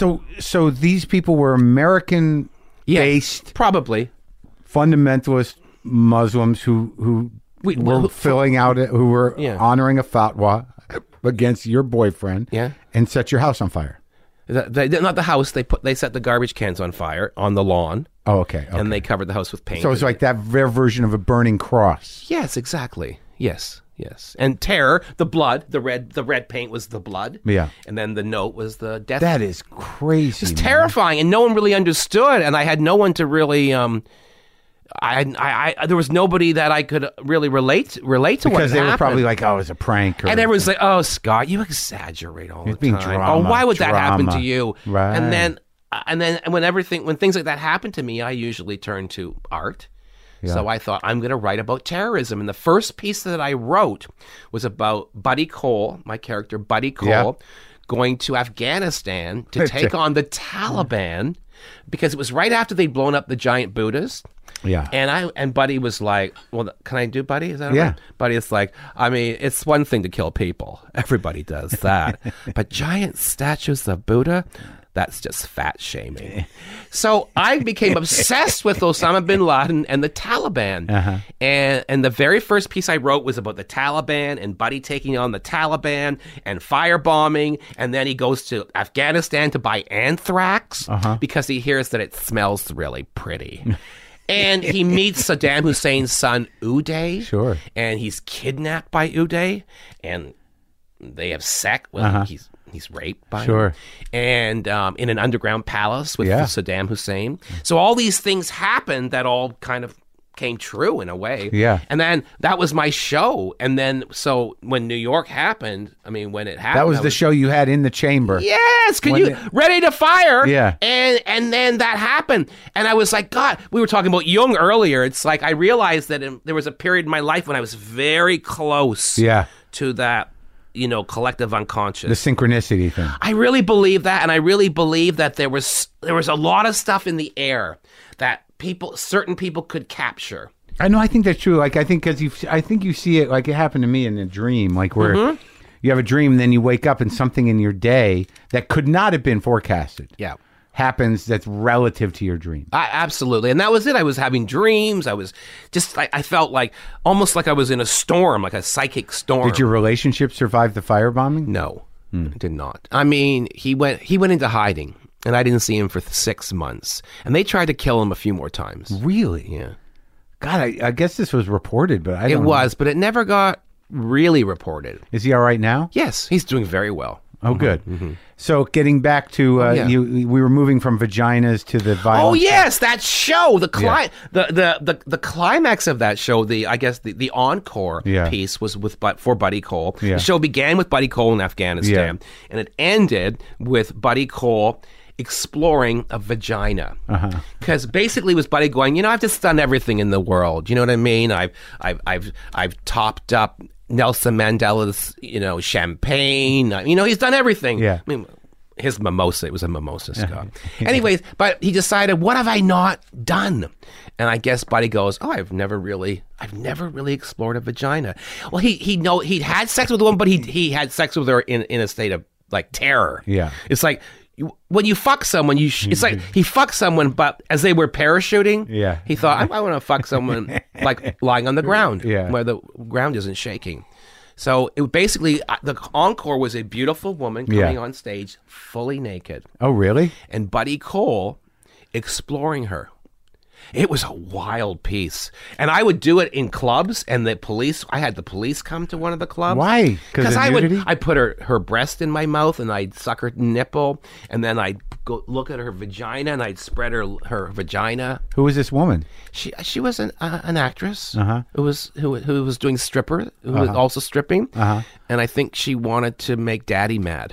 So these people were American-based, probably fundamentalist Muslims who were honoring a fatwa against your boyfriend, and set your house on fire. Not the house. They set the garbage cans on fire on the lawn. Oh, okay. And they covered the house with paint. So it's like that their version of a burning cross. Yes, exactly. Yes. And terror, the blood, the red paint was the blood. Yeah. And then the note was the death. That is crazy. It's terrifying, and no one really understood, and I had no one to really there was nobody that I could really relate to what happened. Because they were probably like, "Oh, it was a prank." And everyone's like, "Oh, Scott, you exaggerate all the time. Drama, oh, why would that happen to you?" Right. And then when things like that happen to me, I usually turn to art. Yeah. So I thought, I'm going to write about terrorism. And the first piece that I wrote was about Buddy Cole, my character Buddy Cole, going to Afghanistan to take on the Taliban, because it was right after they'd blown up the giant Buddhas. Yeah. And Buddy was like, "Well, can I do Buddy? Is that right?" Buddy is like, I mean, it's one thing to kill people. Everybody does that. But giant statues of Buddha, that's just fat shaming. So I became obsessed with Osama bin Laden and the Taliban. And the very first piece I wrote was about the Taliban and Buddy taking on the Taliban and firebombing. And then he goes to Afghanistan to buy anthrax because he hears that it smells really pretty. And he meets Saddam Hussein's son, Uday. Sure. And he's kidnapped by Uday. And they have sex. Well, he's raped by him. And in an underground palace with Saddam Hussein. So all these things happened that all kind of came true in a way. Yeah. And then that was my show. And then, so when New York happened, when it happened. That was the show you had in the chamber. Yes. Ready to fire. Yeah. And then that happened. And I was like, God, we were talking about Jung earlier. It's like, I realized that there was a period in my life when I was very close to that, collective unconscious. The synchronicity thing. I really believe that. And I really believe that there was a lot of stuff in the air that certain people could capture. I know. I think that's true. Like, I think you see it, like it happened to me in a dream, like where you have a dream and then you wake up and something in your day that could not have been forecasted. Yeah. Happens that's relative to your dream. Absolutely. And that was it. I was having dreams. I was just, I felt like almost like I was in a storm, like a psychic storm. Did your relationship survive the firebombing? No, it did not. He went into hiding. And I didn't see him for 6 months. And they tried to kill him a few more times. Really? Yeah. God, I guess this was reported, but I don't know. It was, but it never got really reported. Is he all right now? Yes, he's doing very well. Oh, good. So getting back to, we were moving from vaginas to the violence. Oh, yes, that show, the climax of that show, the encore piece was for Buddy Cole. Yeah. The show began with Buddy Cole in Afghanistan, and it ended with Buddy Cole exploring a vagina. Because basically it was Buddy going, I've just done everything in the world. You know what I mean? I've topped up Nelson Mandela's, champagne. He's done everything. Yeah. I mean, his mimosa, it was a mimosa, Scott. Anyways, but he decided, what have I not done? And I guess Buddy goes, I've never really explored a vagina. Well, he'd had sex with a woman, but he had sex with her in a state of like terror. Yeah. It's like when you fuck someone, it's like he fucked someone, but as they were parachuting, he thought, I want to fuck someone like lying on the ground, where the ground isn't shaking. So it basically, the encore was a beautiful woman coming on stage fully naked. Oh, really? And Buddy Cole exploring her. It was a wild piece. And I would do it in clubs, and I had the police come to one of the clubs. Why? Because I'd put her breast in my mouth, and I'd suck her nipple, and then I'd go look at her vagina, and I'd spread her vagina. Who was this woman? She was an actress who was doing stripper, who was also stripping, and I think she wanted to make Daddy mad.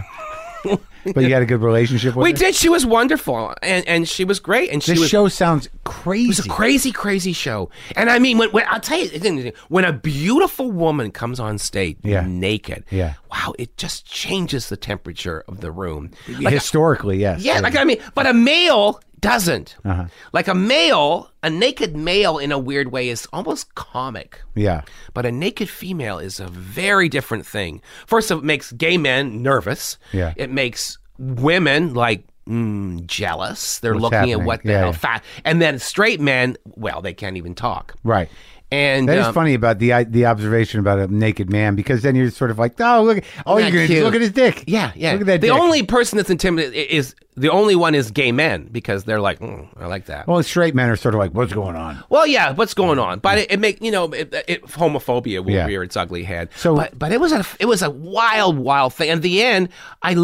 But you had a good relationship with her? We did. She was wonderful, and she was great. And this show sounds crazy. It was a crazy, crazy show. And I mean, when I'll tell you, when a beautiful woman comes on stage naked, wow, it just changes the temperature of the room. Like, historically, yes. Yeah, but a male doesn't. Like a naked male in a weird way is almost comic. Yeah. But a naked female is a very different thing. First, it makes gay men nervous. Yeah. It makes women like jealous. They're looking at what the hell fat. And then straight men, well, they can't even talk. Right. And that is funny about the observation about a naked man, because then you're sort of like, oh, look, you're going to look at his dick. Yeah. Look at that the dick. only person that's intimidated is gay men, because they're like, I like that. Well, straight men are sort of like, what's going on? Well, yeah, what's going on? But homophobia will rear its ugly head. So, but it was a wild thing. And in the end,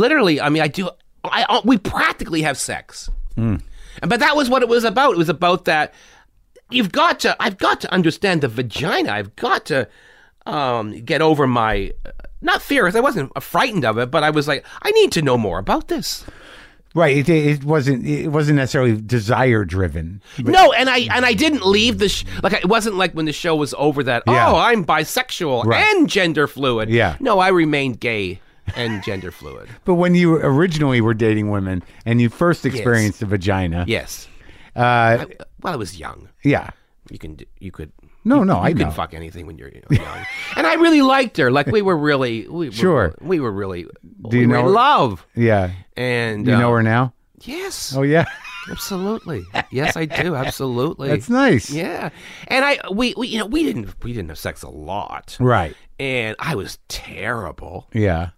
we practically have sex. But that was what it was about. It was about that. I've got to understand the vagina. I've got to get over my not fear. I wasn't frightened of it, but I was like, I need to know more about this. Right. It wasn't necessarily desire driven. No, and I didn't leave it wasn't like when the show was over that I'm bisexual and gender fluid. Yeah. No, I remained gay and gender fluid. But when you originally were dating women and you first experienced the vagina, yes. I was young. Yeah. You could. No, you I know. can fuck anything when you're young. And I really liked her. Like we were really, sure. We were really. Do you know in love? Yeah. And you know her now? Yes. Oh yeah. Absolutely. Yes, I do. Absolutely. That's nice. Yeah. And we didn't have sex a lot. Right. And I was terrible. Yeah.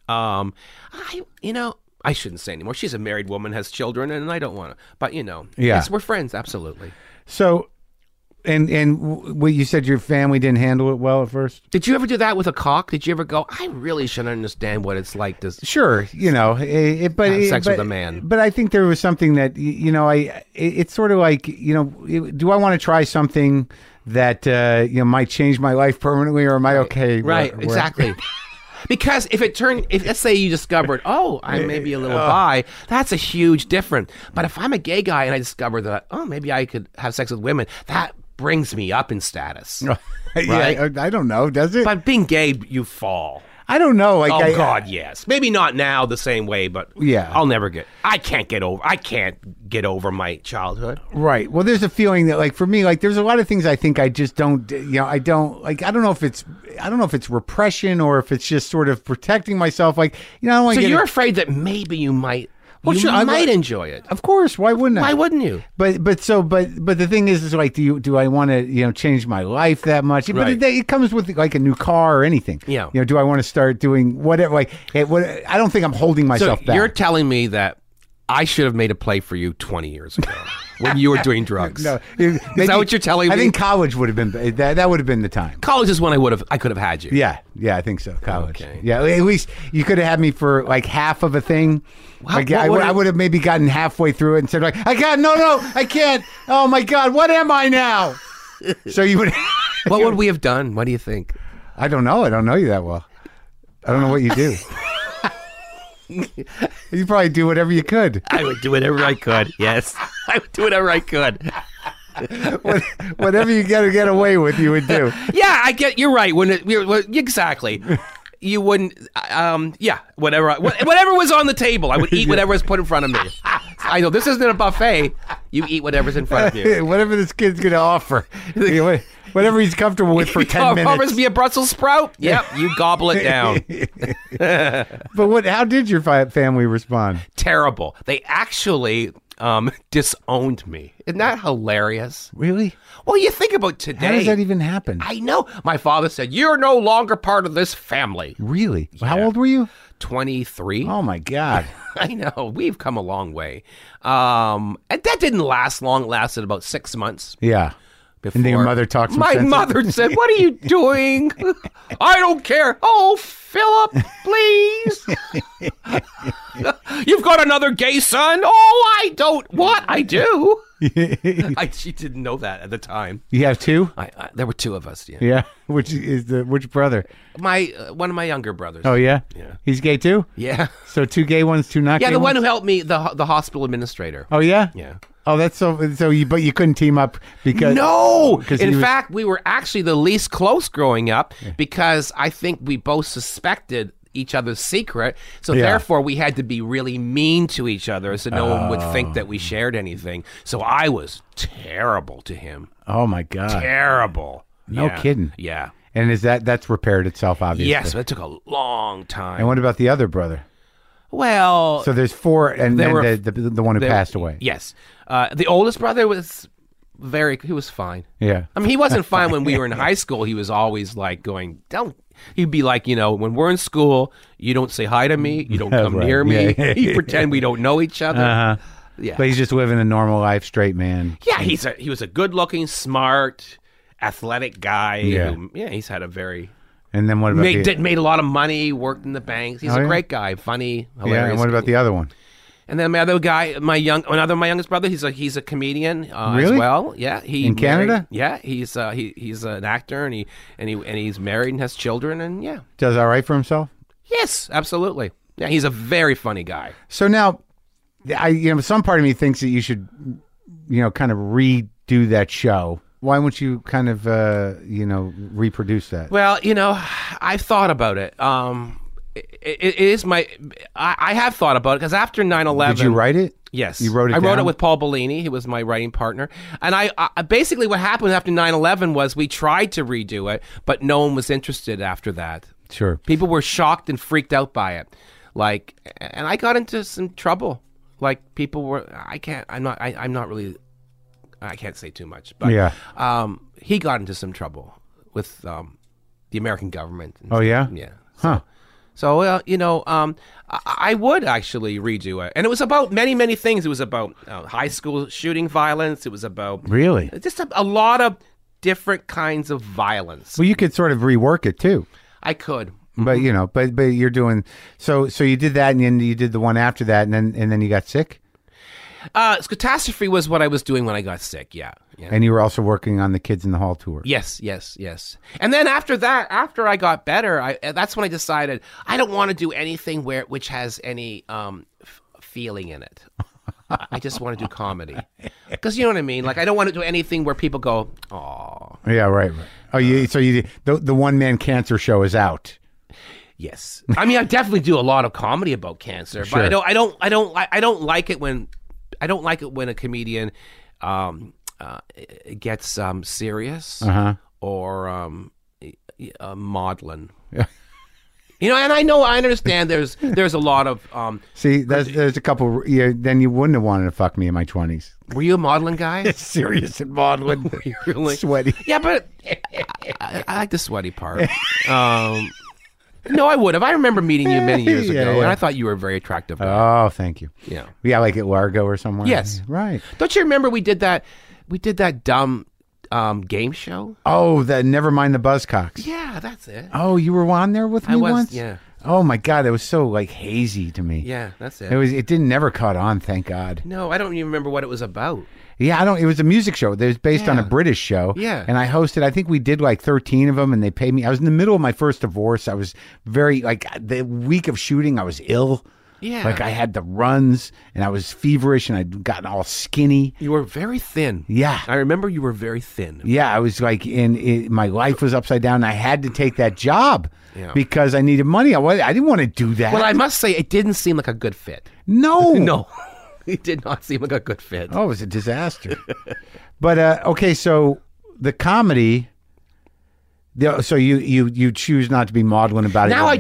I shouldn't say anymore. She's a married woman, has children, and I don't want to. But we're friends. Absolutely. So, and what you said, your family didn't handle it well at first. Did you ever do that with a cock? Did you ever go, I really should understand what it's like to? Sure, have sex with a man. But I think there was something that it's sort of like do I want to try something that might change my life permanently, or am I okay? Right. Exactly. Because if let's say you discovered, I may be a little bi, that's a huge difference. But if I'm a gay guy and I discover that, maybe I could have sex with women, that brings me up in status. Right? Yeah, I don't know, does it? But being gay, you fall. I don't know. God, yes. Maybe not now the same way, but yeah. I can't get over my childhood. Right. Well, there's a feeling that, like, for me, like, there's a lot of things I think I just don't, I don't know if it's repression or if it's just sort of protecting myself. Like, I don't want to you're afraid that maybe you might. Well, I might enjoy it. Of course. Why wouldn't I? Why wouldn't you? But the thing is like, do I want to change my life that much? Right. But it comes with like a new car or anything. Yeah. Do I want to start doing whatever? Like, I don't think I'm holding myself back. You're telling me that I should have made a play for you 20 years ago when you were doing drugs. No, is that what you're telling me? I think college would have been that would have been the time. College is when I could have had you. Yeah, I think so. College. Okay. Yeah, at least you could have had me for like half of a thing. I would have maybe gotten halfway through it and said like, I can't. Oh my God, what am I now? So you would. What would we have done? What do you think? I don't know. I don't know you that well. I don't know what you do. You probably do whatever you could. I would do whatever I could. Yes, I would do whatever I could. Whatever you got to get away with, you would do. Yeah, I get. You're right. Exactly. You wouldn't. Whatever was on the table, I would eat whatever was put in front of me. I know this isn't a buffet. You eat whatever's in front of you. Whatever this kid's going to offer. Whatever he's comfortable with for 10 minutes. Offers me a Brussels sprout? Yep, you gobble it down. But how did your family respond? Terrible. They actually disowned me. Isn't that hilarious? Really? Well, you think about today. How does that even happen? I know. My father said, "You're no longer part of this family." Really? Yeah. How old were you? 23. Oh, my God. I know. We've come a long way. And that didn't last long. It lasted about 6 months. Yeah. And then your mother talked some My sense mother said, "What are you doing?" "I don't care." "Oh, Philip, please." "You've got another gay son." "Oh, I don't." "What? I do." She didn't know that at the time. You have two? There were two of us. Yeah. Yeah. Which brother? One of my younger brothers. Oh, yeah? Yeah. He's gay too? Yeah. So two gay ones, two not gay Yeah, the ones? one who helped me, the hospital administrator. Oh, yeah? Yeah. Oh, that's so you, but you couldn't team up because... No! he In was- fact, we were actually the least close growing up because I think we both suspected each other's secret. So Yeah. therefore, we had to be really mean to each other so no one would think that we shared anything. So I was terrible to him. Oh, my God. Terrible. No Yeah. kidding. Yeah. And that's repaired itself, obviously. Yes, but it took a long time. And what about the other brother? Well... So there's four, and There then were- the one who passed away. Yes. The oldest brother was he was fine. Yeah. I mean, he wasn't fine when we were in high school. He was always like going, he'd be like, when we're in school, you don't say hi to me. You don't come Right. near me. Yeah. You pretend we don't know each other. Uh-huh. Yeah. But he's just living a normal life, straight man. Yeah, he was a good looking, smart, athletic guy. Yeah. He's had a very... And then what about Made a lot of money, worked in the banks. He's Oh, a yeah? great guy, funny, hilarious. Yeah, and what about the other one? And then my other guy, my youngest brother, he's a comedian Really? as well. Yeah, In Canada? Yeah, he's an actor and he's married and has children and yeah. Does all right for himself? Yes, absolutely. Yeah, he's a very funny guy. So now, some part of me thinks that you should, kind of redo that show. Why won't you kind of, reproduce that? Well, I've thought about it. It is I have thought about it because after 9/11, Did you write it? Yes, You wrote it I wrote down? it with Paul Bellini. He was my writing partner. And I basically what happened after 9/11 was we tried to redo it, but no one was interested after that. Sure. People were shocked and freaked out by it. And I got into some trouble. People were, I can't say too much, but Yeah. he got into some trouble with the American government. and Oh, stuff. yeah? Yeah. Huh. So, I would actually redo it. And it was about many, many things. It was about high school shooting violence. It was about Really? just a lot of different kinds of violence. Well, you could sort of rework it too. I could. But but you're doing so you did that, and then you did the one after that, and then you got sick, Catastrophe was what I was doing when I got sick. Yeah. and you were also working on the Kids in the Hall tour. Yes. And then after that, after I got better, that's when I decided I don't want to do anything which has any feeling in it. I just want to do comedy. Because you know what I mean? I don't want to do anything where people go, "Aw." Yeah, right. Oh, so you the One Man Cancer show is out. Yes. I mean, I definitely do a lot of comedy about cancer, Sure. but I don't like it when a comedian gets serious or maudlin. And I understand there's a lot of See, there's a couple. Then you wouldn't have wanted to fuck me in my 20s. Were you a maudlin guy? Serious and maudlin, Really? sweaty. Yeah, but I like the sweaty part. No, I would have. I remember meeting you many years ago, Yeah. and I thought you were a very attractive guy. Oh, thank you. Yeah. Yeah, like at Largo or somewhere. Yes. Right. Don't you remember we did that dumb game show? Oh, never mind the Buzzcocks. Yeah, that's it. Oh, you were on there with me I was, once? yeah. Oh my God, it was so hazy to me. Yeah, that's it. It didn't never caught on, thank God. No, I don't even remember what it was about. Yeah, it was a music show. It was based on a Yeah. British show. Yeah. And I hosted, I think we did 13 of them, and they paid me. I was in the middle of my first divorce. I was very, the week of shooting, I was ill. Yeah. Like I had the runs and I was feverish and I'd gotten all skinny. You were very thin. Yeah. I remember you were very thin. Yeah, I was like, my life was upside down. And I had to take that job because I needed money. I didn't want to do that. Well, I must say, it didn't seem like a good fit. No. No, it did not seem like a good fit. Oh, it was a disaster. But, okay, so the comedy... So you choose not to be maudlin about it. Now I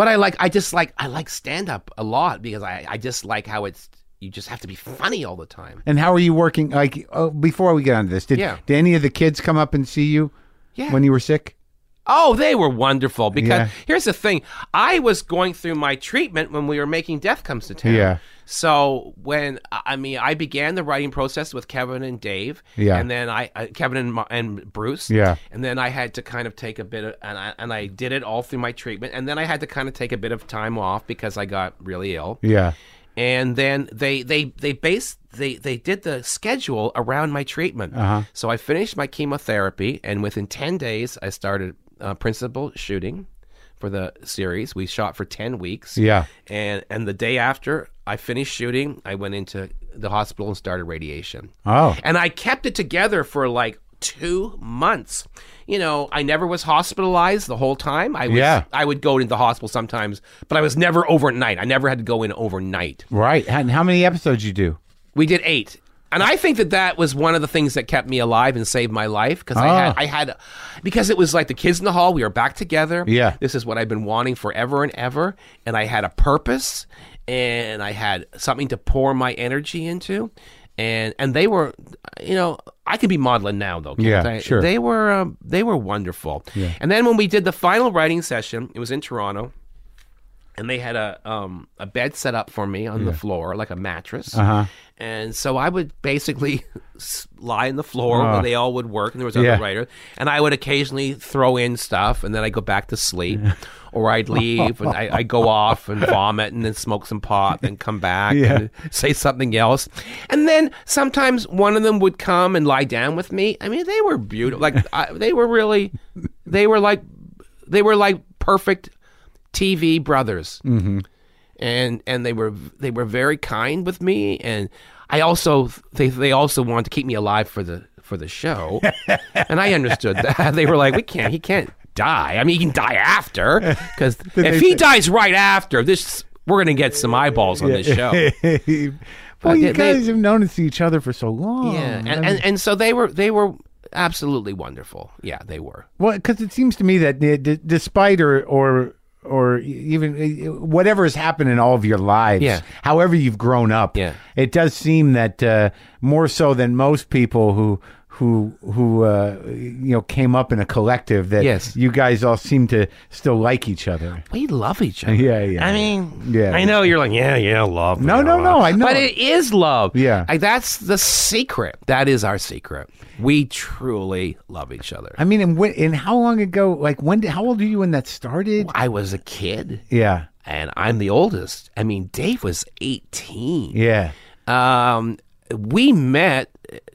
like stand up a lot because I just like how you just have to be funny all the time. And how are you working? Like before we get on this, did any of the kids come up and see you when you were sick? Oh, they were wonderful because here's the thing. I was going through my treatment when we were making Death Comes to Town. Yeah. So I began the writing process with Kevin and Dave. Yeah. And then Kevin and Bruce. Yeah. And then I had to kind of take a bit of, and I did it all through my treatment. And then I had to kind of take a bit of time off because I got really ill. Yeah. And then they did the schedule around my treatment. Uh-huh. So I finished my chemotherapy, and within 10 days, I started principal shooting for the series. We shot for 10 weeks. Yeah. And the day after I finished shooting, I went into the hospital and started radiation. Oh. And I kept it together for like 2 months. You know, I never was hospitalized the whole time. I would go into the hospital sometimes, but I was never overnight. I never had to go in overnight. Right. And how many episodes you do? We did 8. And I think that was one of the things that kept me alive and saved my life because I had because it was like the kids in the hall. We were back together. Yeah, this is what I've been wanting forever and ever, and I had a purpose, and I had something to pour my energy into, and they were, you know, I could be modeling now though. Can't I? Sure. They were wonderful. Yeah. And then when we did the final writing session, it was in Toronto. And they had a bed set up for me on the floor, like a mattress. Uh-huh. And so I would basically lie on the floor where they all would work, and there was other writers. And I would occasionally throw in stuff, and then I'd go back to sleep. Or I'd leave, and I'd go off and vomit, and then smoke some pot, and come back and say something else. And then sometimes one of them would come and lie down with me. I mean, they were beautiful. Like they were like perfect TV brothers. Mm-hmm. And they were very kind with me, and they also wanted to keep me alive for the show. And I understood that. They were like, he can't die. I mean, he can die after, because if he dies right after this, we're going to get some eyeballs on this show. Well, you guys have known each other for so long. Yeah, and so they were absolutely wonderful. Yeah, they were. Well, because it seems to me that despite or even whatever has happened in all of your lives, however you've grown up, it does seem that more so than most people who came up in a collective, that you guys all seem to still like each other. We love each other. Yeah. I mean, I know you're like, love. No, I know. But it is love. Yeah. Like, that's the secret. That is our secret. We truly love each other. I mean, and how long ago, like how old were you when that started? I was a kid. Yeah. And I'm the oldest. I mean, Dave was 18. Yeah. We met,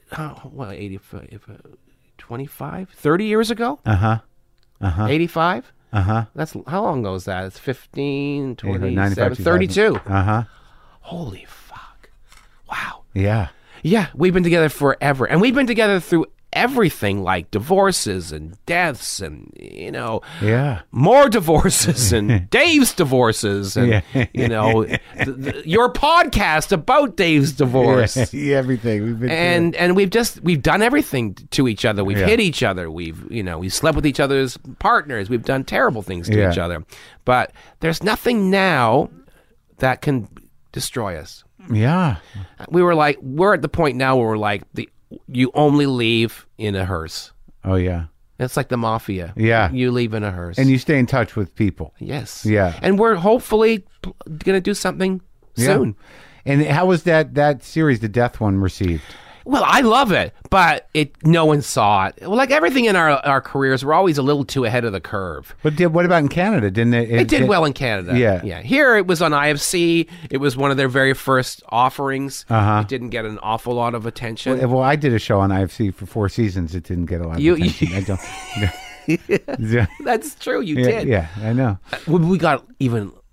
30 years ago? 85? That's, how long ago was that? It's 15, 27, 32. Holy fuck. Wow. Yeah. Yeah, we've been together forever. And we've been together through everything, like divorces and deaths and, more divorces and Dave's divorces and, your podcast about Dave's divorce. Yeah, everything. We've been and we've done everything to each other. We've hit each other. We've slept with each other's partners. We've done terrible things to each other. But there's nothing now that can destroy us. Yeah. We're at the point now where we're like, you only leave in a hearse. Oh, yeah. It's like the mafia. Yeah. You leave in a hearse. And you stay in touch with people. Yes. Yeah. And we're hopefully going to do something soon. And how was that series, the Death one, received? Well, I love it, but no one saw it. Well, like everything in our careers, we're always a little too ahead of the curve. But what about in Canada? Didn't it? It did well in Canada. Yeah. Here it was on IFC. It was one of their very first offerings. It didn't get an awful lot of attention. Well, I did a show on IFC for 4 seasons. It didn't get a lot of attention. I don't. That's true. You did. Yeah, I know. We got even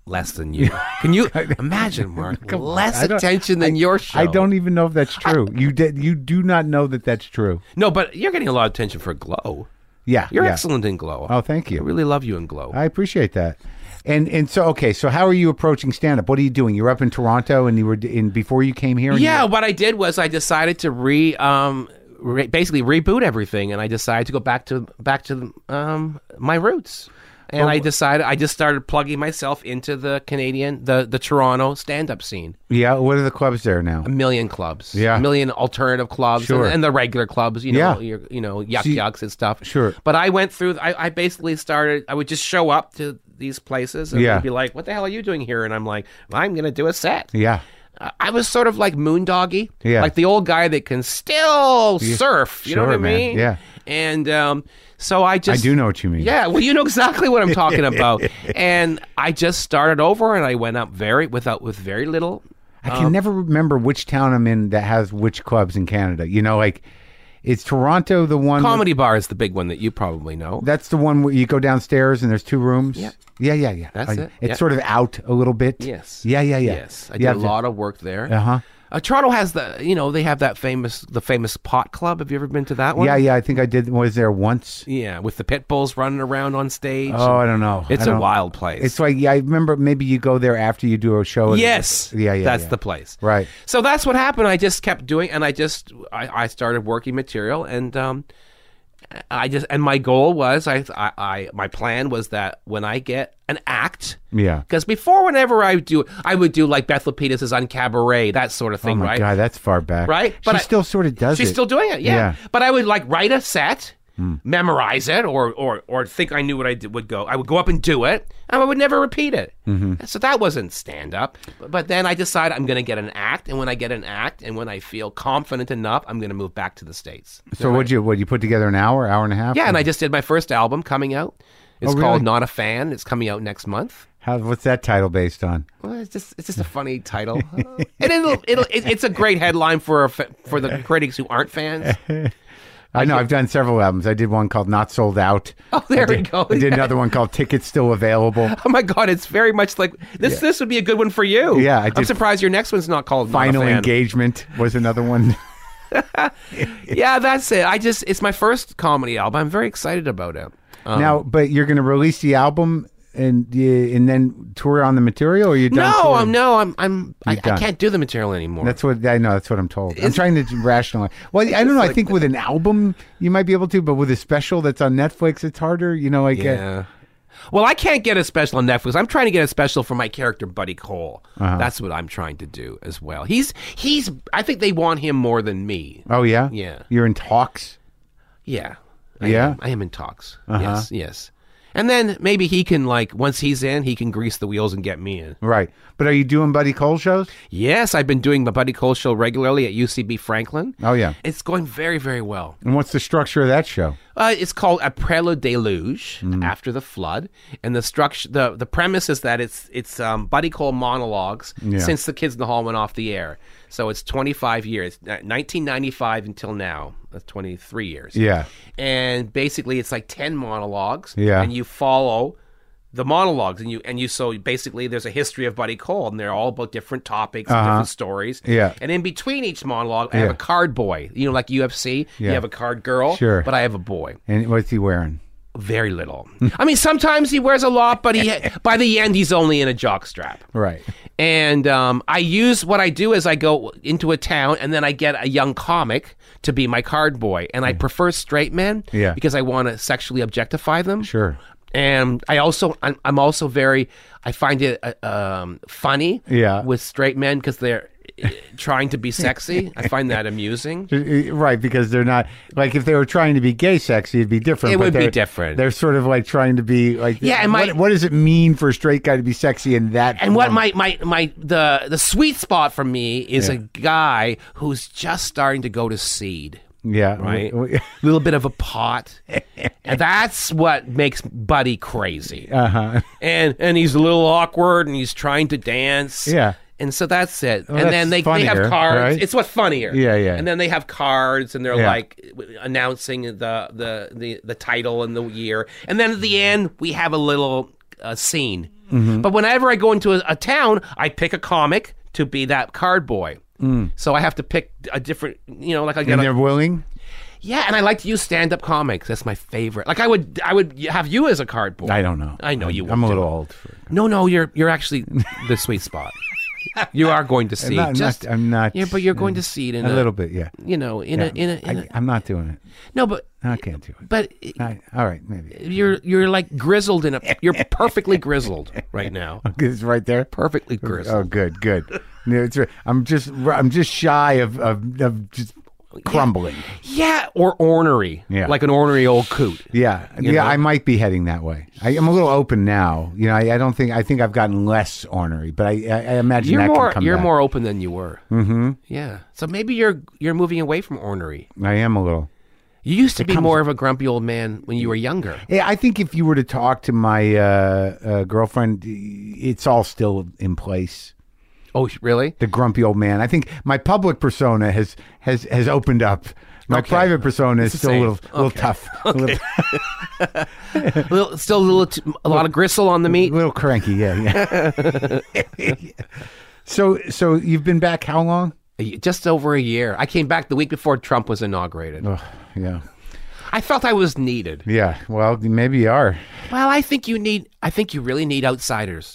less than you. Can you imagine, Mark? Less attention than your show. I don't even know if that's true. You do not know that that's true. No, but you're getting a lot of attention for Glow. Yeah. You're excellent in Glow. Oh, thank you. I really love you in Glow. I appreciate that. And so, okay, so how are you approaching stand-up? What are you doing? You're up in Toronto, and you were before you came here? Yeah, what I did was I decided to basically reboot everything, and I decided to go back to my roots. And I just started plugging myself into the the Toronto stand-up scene. Yeah, what are the clubs there now? A million clubs. Yeah. A million alternative clubs. Sure. And the regular clubs, Yeah. yucks and stuff. Sure. But I went through, I basically started, I would just show up to these places and Yeah. they'd be like, what the hell are you doing here? And I'm like, I'm going to do a set. Yeah. I was sort of like Moondoggy, Yeah. like the old guy that can still surf. You know what I Sure, man. mean? Yeah. And so I just... I do know what you mean. Yeah, well, you know exactly what I'm talking about. And I just started over, and I went up with very little. I can never remember which town I'm in that has which clubs in Canada. You know, like, is Toronto the one... Comedy Bar is the big one that you probably know. That's the one where you go downstairs and there's 2 rooms? Yeah. Yeah. That's it. It's Yeah. sort of out a little bit? Yes. Yeah. Yes, I did a lot of work there. Uh-huh. Toronto has they have that famous Pot Club. Have you ever been to that one? Yeah, I think I was there once. Yeah, with the pit bulls running around on stage. Oh, I don't know. It's a wild place. It's like, I remember maybe you go there after you do a show. Yes. Yeah. That's the place. Right. So that's what happened. I just kept doing, and I started working material, and my goal was, my plan was that when I get an act, Yeah. because before, whenever I would do like Beth Lapidus' on Cabaret, that sort of thing, Oh my right? God, that's far back. Right? But she still sort of does it. She's still doing it, yeah. Yeah. But I would like write a set, memorize it, or think I knew what I would go. I would go up and do it, and I would never repeat it. Mm-hmm. So that wasn't stand up. But then I decided I'm going to get an act, and when I get an act, and when I feel confident enough, I'm going to move back to the States. So what you put together an hour and a half? Yeah, and I just did my first album coming out. It's really? called Not a Fan. It's coming out next month. What's that title based on? Well, it's just a funny title, and it's a great headline for the critics who aren't fans. I know. I've done several albums. I did one called Not Sold Out. Oh, there we go. I did another one called Tickets Still Available. Oh my God, it's very much like this. This would be a good one for you. Yeah, I'm surprised your next one's not called Final Not a Fan. Engagement was another one. Yeah, that's it. It's my first comedy album. I'm very excited about it. Now, but you're going to release the album and then tour on the material, or you're done? I can't do the material anymore. That's what I know. That's what I'm told. I'm trying to rationalize. Well, I don't know. I think with an album you might be able to, but with a special that's on Netflix, it's harder. You know, like yeah. Well, I can't get a special on Netflix. I'm trying to get a special for my character Buddy Cole. That's what I'm trying to do as well. He's. I think they want him more than me. Oh yeah. Yeah. You're in talks. Yeah. I am in talks. Yes. And then maybe he can, like, once he's in, he can grease the wheels and get me in. Right. But are you doing Buddy Cole shows? Yes, I've been doing my Buddy Cole show regularly at UCB Franklin. Oh, yeah. It's going very, very well. And what's the structure of that show? It's called Après le Déluge, After the Flood. And the structure, the premise is that it's Buddy Cole monologues since The Kids in the Hall went off the air. So it's 25 years, 1995 until now. That's 23 years. Yeah. And basically it's like 10 monologues. Yeah. And you follow the monologues, and you so basically there's a history of Buddy Cole, and they're all about different topics, different stories. Yeah. And in between each monologue, I have a card boy. You know, like UFC, you have a card girl. Sure. But I have a boy. And what's he wearing? Very little. I mean, sometimes he wears a lot, but by the end he's only in a jockstrap. Right. And what I do is I go into a town, and then I get a young comic to be my card boy, and I prefer straight men because I want to sexually objectify them. Sure. And I'm also very, I find it funny with straight men because they're trying to be sexy. I find that amusing. Right, because they're not, like, if they were trying to be gay sexy, it'd be different. It would be different. They're sort of like trying to be like, and what does it mean for a straight guy to be sexy in that? And what the sweet spot for me is a guy who's just starting to go to seed. Yeah. Right? A little bit of a pot. And that's what makes Buddy crazy. Uh-huh. And he's a little awkward, and he's trying to dance. Yeah. And so that's it. Well, and then they have cards. Right? It's what's funnier. Yeah. And then they have cards, and they're like announcing the title and the year. And then at the end, we have a little scene. But whenever I go into a town, I pick a comic to be that card boy. So I have to pick a different, like I get And they're willing? yeah, and I like to use stand-up comics. That's my favorite. Like I would have you as a card boy. I don't know. I know you. I'm a would little do. old for it. No, you're actually the sweet spot. You are going to see. I'm not. Yeah, but you're going to see it in a little bit, yeah. I'm not doing it. No, but I can't do it. but All right, maybe. you're like grizzled you're perfectly grizzled right now. It's right there. Perfectly Oh, grizzled. good. No, it's right. I'm just shy of just crumbling. Yeah, or ornery. Yeah. Like an ornery old coot. Yeah, You know? I might be heading that way. I'm a little open now. I think I've gotten less ornery, but I imagine You're that more can come you're back. more open than you were. Mm-hmm. Yeah. So maybe you're moving away from ornery. I am a little. You used to be more of a grumpy old man when you were younger. Yeah, I think if you were to talk to my girlfriend, it's all still in place. Oh, really? The grumpy old man. I think my public persona has opened up. My Okay. private persona is It's the still a same. little tough, a little, A lot of gristle on the meat. little cranky. Yeah. So you've been back how long? Just over a year. I came back the week before Trump was inaugurated. Oh, yeah. I felt I was needed. Yeah. Well, maybe you are. Well, I think you really need outsiders.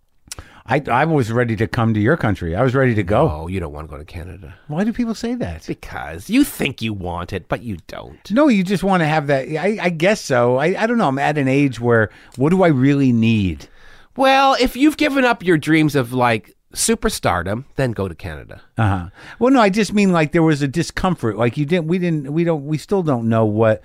I was ready to come to your country. I was ready to go. Oh, you don't want to go to Canada. Why do people say that? Because you think you want it, but you don't. No, you just want to have that. I guess so. I don't know. I'm at an age where what do I really need? Well, if you've given up your dreams of like superstardom, then go to Canada. Uh-huh. Well, no, I just mean like there was a discomfort. Like we still don't know what,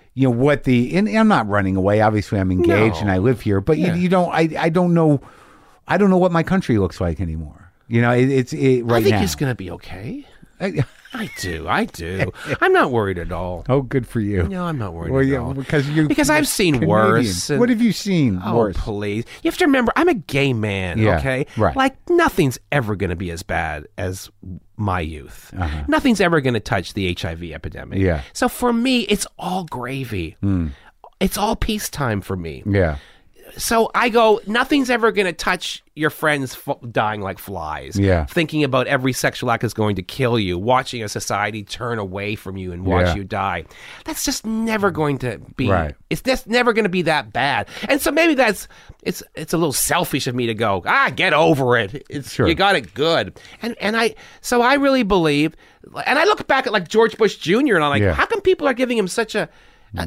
and I'm not running away. Obviously I'm engaged No. and I live here, but Yeah. you don't, I don't know what my country looks like anymore. It's right I think now. it's going to be okay. I- I do. I'm not worried at all. oh, good for you. No, I'm not worried Well, at yeah, all. because I've seen Canadian. worse. and- What have you seen Oh, worse? please. You have to remember, I'm a gay man, Yeah, okay? right. Like, nothing's ever going to be as bad as my youth. Uh-huh. Nothing's ever going to touch the HIV epidemic. Yeah. So for me, it's all gravy. It's all peacetime for me. Yeah. So I go, nothing's ever going to touch your friends dying like flies. Yeah. Thinking about every sexual act is going to kill you. Watching a society turn away from you and watch Yeah. you die. That's just never going to be. Right. It's just never going to be that bad. And so maybe it's a little selfish of me to go, get over it. Sure. You got it good. And I really believe, and I look back at like George Bush Jr. and I'm like, Yeah. how come people are giving him such a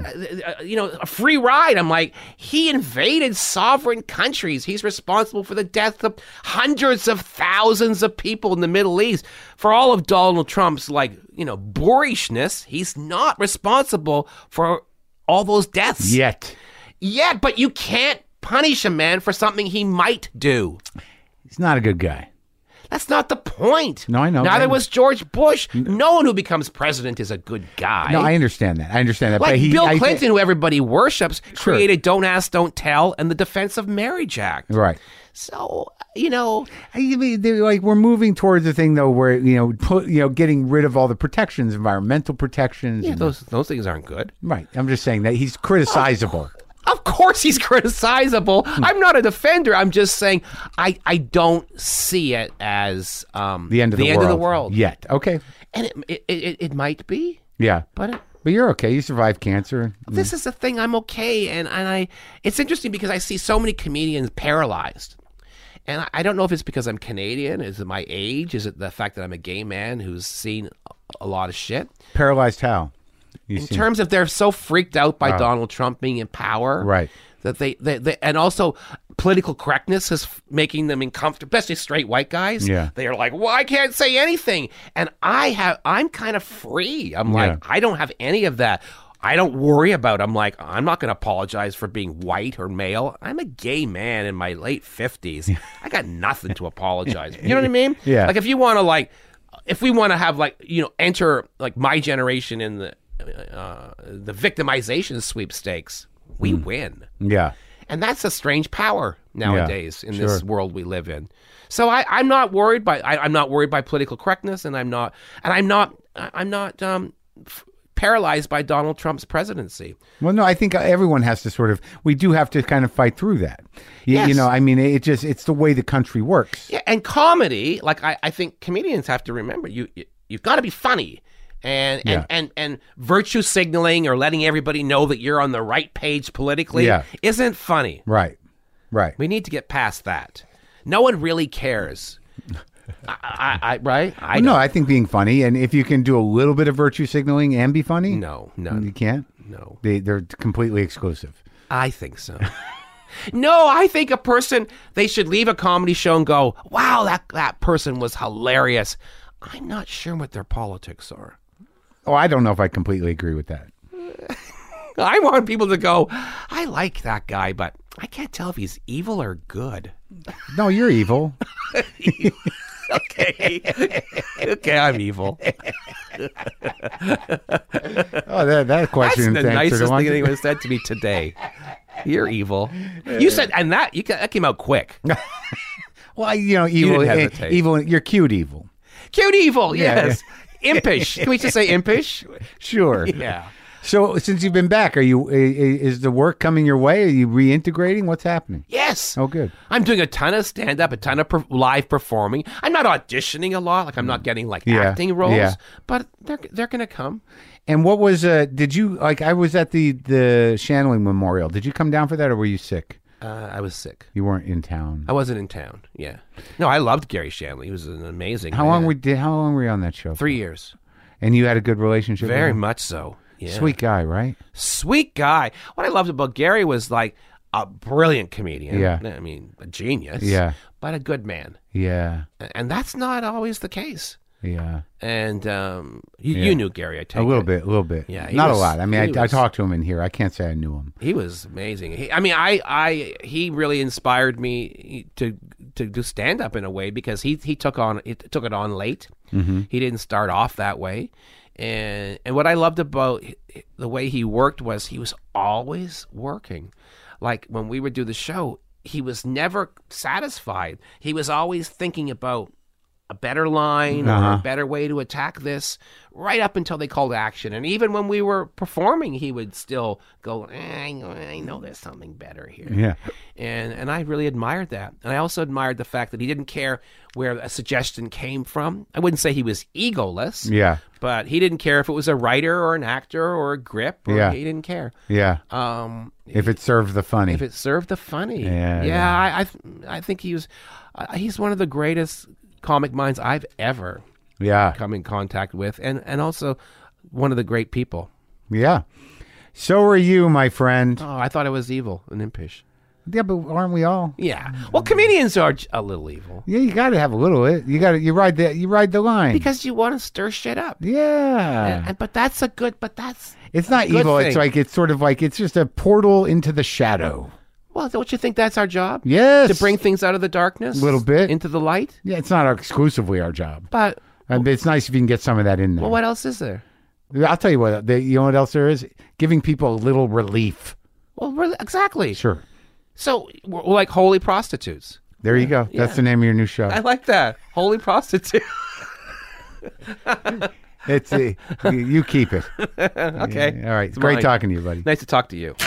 free ride? I'm like, he invaded sovereign countries. He's responsible for the death of hundreds of thousands of people in the Middle East. For all of Donald Trump's boorishness, he's not responsible for all those deaths. Yet. But you can't punish a man for something he might do. He's not a good guy. That's not the point. No, I know. Neither was George Bush. No one who becomes president is a good guy. No, I understand that. Like but Bill Clinton, who everybody worships, created Don't Ask, Don't Tell and the Defense of Marriage Act. Right. So, I mean, we're moving towards a thing though where getting rid of all the protections, environmental protections. yeah, and- those things aren't good. right. I'm just saying that he's criticizable. Of course he's criticizable. I'm not a defender. I'm just saying I don't see it as The end of the world. Yet. Okay. And it might be, Yeah. but But you're okay. You survived cancer. this is the thing. I'm okay, and it's interesting because I see so many comedians paralyzed, and I don't know if it's because I'm Canadian. Is it my age? Is it the fact that I'm a gay man who's seen a lot of shit? Paralyzed how? In terms of they're so freaked out by Donald Trump being in power, Right. That they and also political correctness is making them uncomfortable, especially straight white guys. Yeah. They are like, well, I can't say anything, and I'm kind of free. I'm Yeah. like, I don't have any of that. I don't worry about. I'm like, I'm not going to apologize for being white or male. I'm a gay man in my late 50s. I got nothing to apologize. You know what I mean? Yeah. Like if you want to if we want to have enter like my generation in the victimization sweepstakes, we win. Yeah. And that's a strange power nowadays in this sure. world we live in. So I'm not worried by I'm not worried by political correctness, and I'm not paralyzed by Donald Trump's presidency. Well, no, I think everyone has to we do have to kind of fight through that. Yes. You know, I mean, it's the way the country works. Yeah, and comedy, like I think comedians have to remember, you've got to be funny. And virtue signaling or letting everybody know that you're on the right page politically isn't funny. Right. We need to get past that. No one really cares. Right? No, I think being funny, and if you can do a little bit of virtue signaling and be funny, no, you can't. No, they're completely exclusive. I think so. No, I think they should leave a comedy show and go, wow, that person was hilarious. I'm not sure what their politics are. Oh, I don't know if I completely agree with that. I want people to go, I like that guy, but I can't tell if he's evil or good. No, you're evil. Okay, I'm evil. Oh, that question. That's the nicest thing anyone said to me today. You're evil. You said, and that came out quick. Well, you know, evil. didn't hesitate. Evil. You're cute evil. Cute evil, yes. Impish. Can we just say impish? Sure. Yeah. So since you've been back, is the work coming your way? Are you reintegrating? What's happening? Yes. Oh, good. I'm doing a ton of stand-up, a ton of live performing. I'm not auditioning a lot. Like I'm not getting acting roles, but they're going to come. And what was, did you, I was at the Shanling Memorial. Did you come down for that or were you sick? I was sick. You weren't in town. I wasn't in town. Yeah. No, I loved Gary Shanley. He was an amazing. How long were you on that show? 3 years. And you had a good relationship with Very him? much so. Yeah. Sweet guy, right? Sweet guy. What I loved about Gary was like a brilliant comedian. Yeah. I mean, a genius. Yeah. But a good man. Yeah. And that's not always the case. Yeah. And you knew Gary, I take a little bit. Yeah, not a lot. I mean, I talked to him in here. I can't say I knew him. He was amazing. He really inspired me to do stand up in a way because he took it on late. Mm-hmm. He didn't start off that way. And what I loved about the way he worked was he was always working. Like when we would do the show, he was never satisfied. He was always thinking about a better line or a better way to attack this right up until they called action. And even when we were performing, he would still go, I know there's something better here. Yeah. And I really admired that. And I also admired the fact that he didn't care where a suggestion came from. I wouldn't say he was egoless. Yeah. But he didn't care if it was a writer or an actor or a grip. He didn't care. Yeah. If it served the funny. If it served the funny. Yeah. I think he's one of the greatest comic minds I've ever come in contact with, and also one of the great people. Yeah. So are you, my friend. Oh, I thought I was evil and impish. Yeah, but aren't we all? Yeah. Well, comedians are a little evil. Yeah, you got to have a little. You ride the line because you want to stir shit up. Yeah. But that's It's not evil. Thing. It's sort of like it's just a portal into the shadow. Well, don't you think that's our job? Yes. To bring things out of the darkness? A little bit. Into the light? Yeah, it's not exclusively our job. But it's nice if you can get some of that in there. Well, what else is there? I'll tell you what. You know what else there is? Giving people a little relief. Well, exactly. Sure. So we're like holy prostitutes. There you go. That's the name of your new show. I like that. Holy prostitute. It's you keep it. Okay. All right. It's great talking to you, buddy. Nice to talk to you.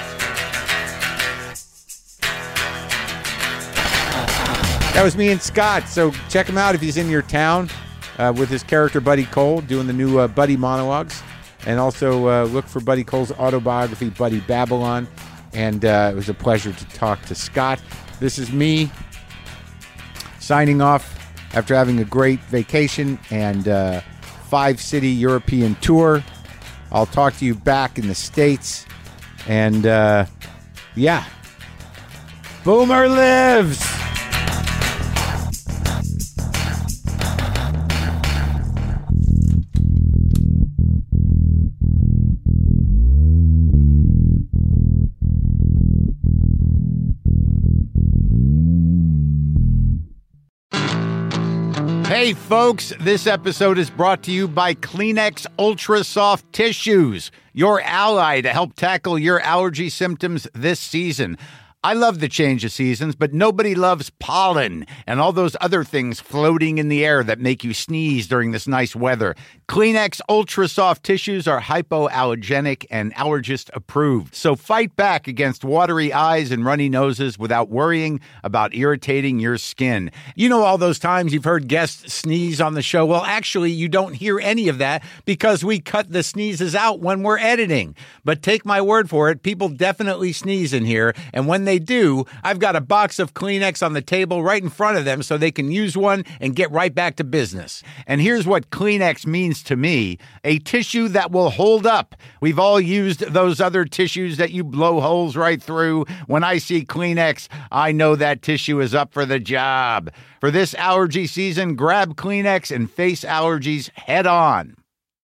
That was me and Scott. So check him out if he's in your town with his character Buddy Cole doing the new Buddy monologues. And also look for Buddy Cole's autobiography, Buddy Babylon. And it was a pleasure to talk to Scott. This is me signing off after having a great vacation and 5-city European tour. I'll talk to you back in the States. And Boomer lives! Hey folks, this episode is brought to you by Kleenex Ultra Soft Tissues, your ally to help tackle your allergy symptoms this season. I love the change of seasons, but nobody loves pollen and all those other things floating in the air that make you sneeze during this nice weather. Kleenex Ultra Soft Tissues are hypoallergenic and allergist approved. So fight back against watery eyes and runny noses without worrying about irritating your skin. You know all those times you've heard guests sneeze on the show? Well, actually, you don't hear any of that because we cut the sneezes out when we're editing. But take my word for it, people definitely sneeze in here, and when they do, I've got a box of Kleenex on the table right in front of them so they can use one and get right back to business. And here's what Kleenex means to me: a tissue that will hold up. We've all used those other tissues that you blow holes right through. When I see Kleenex, I know that tissue is up for the job. For this allergy season, grab Kleenex and face allergies head on.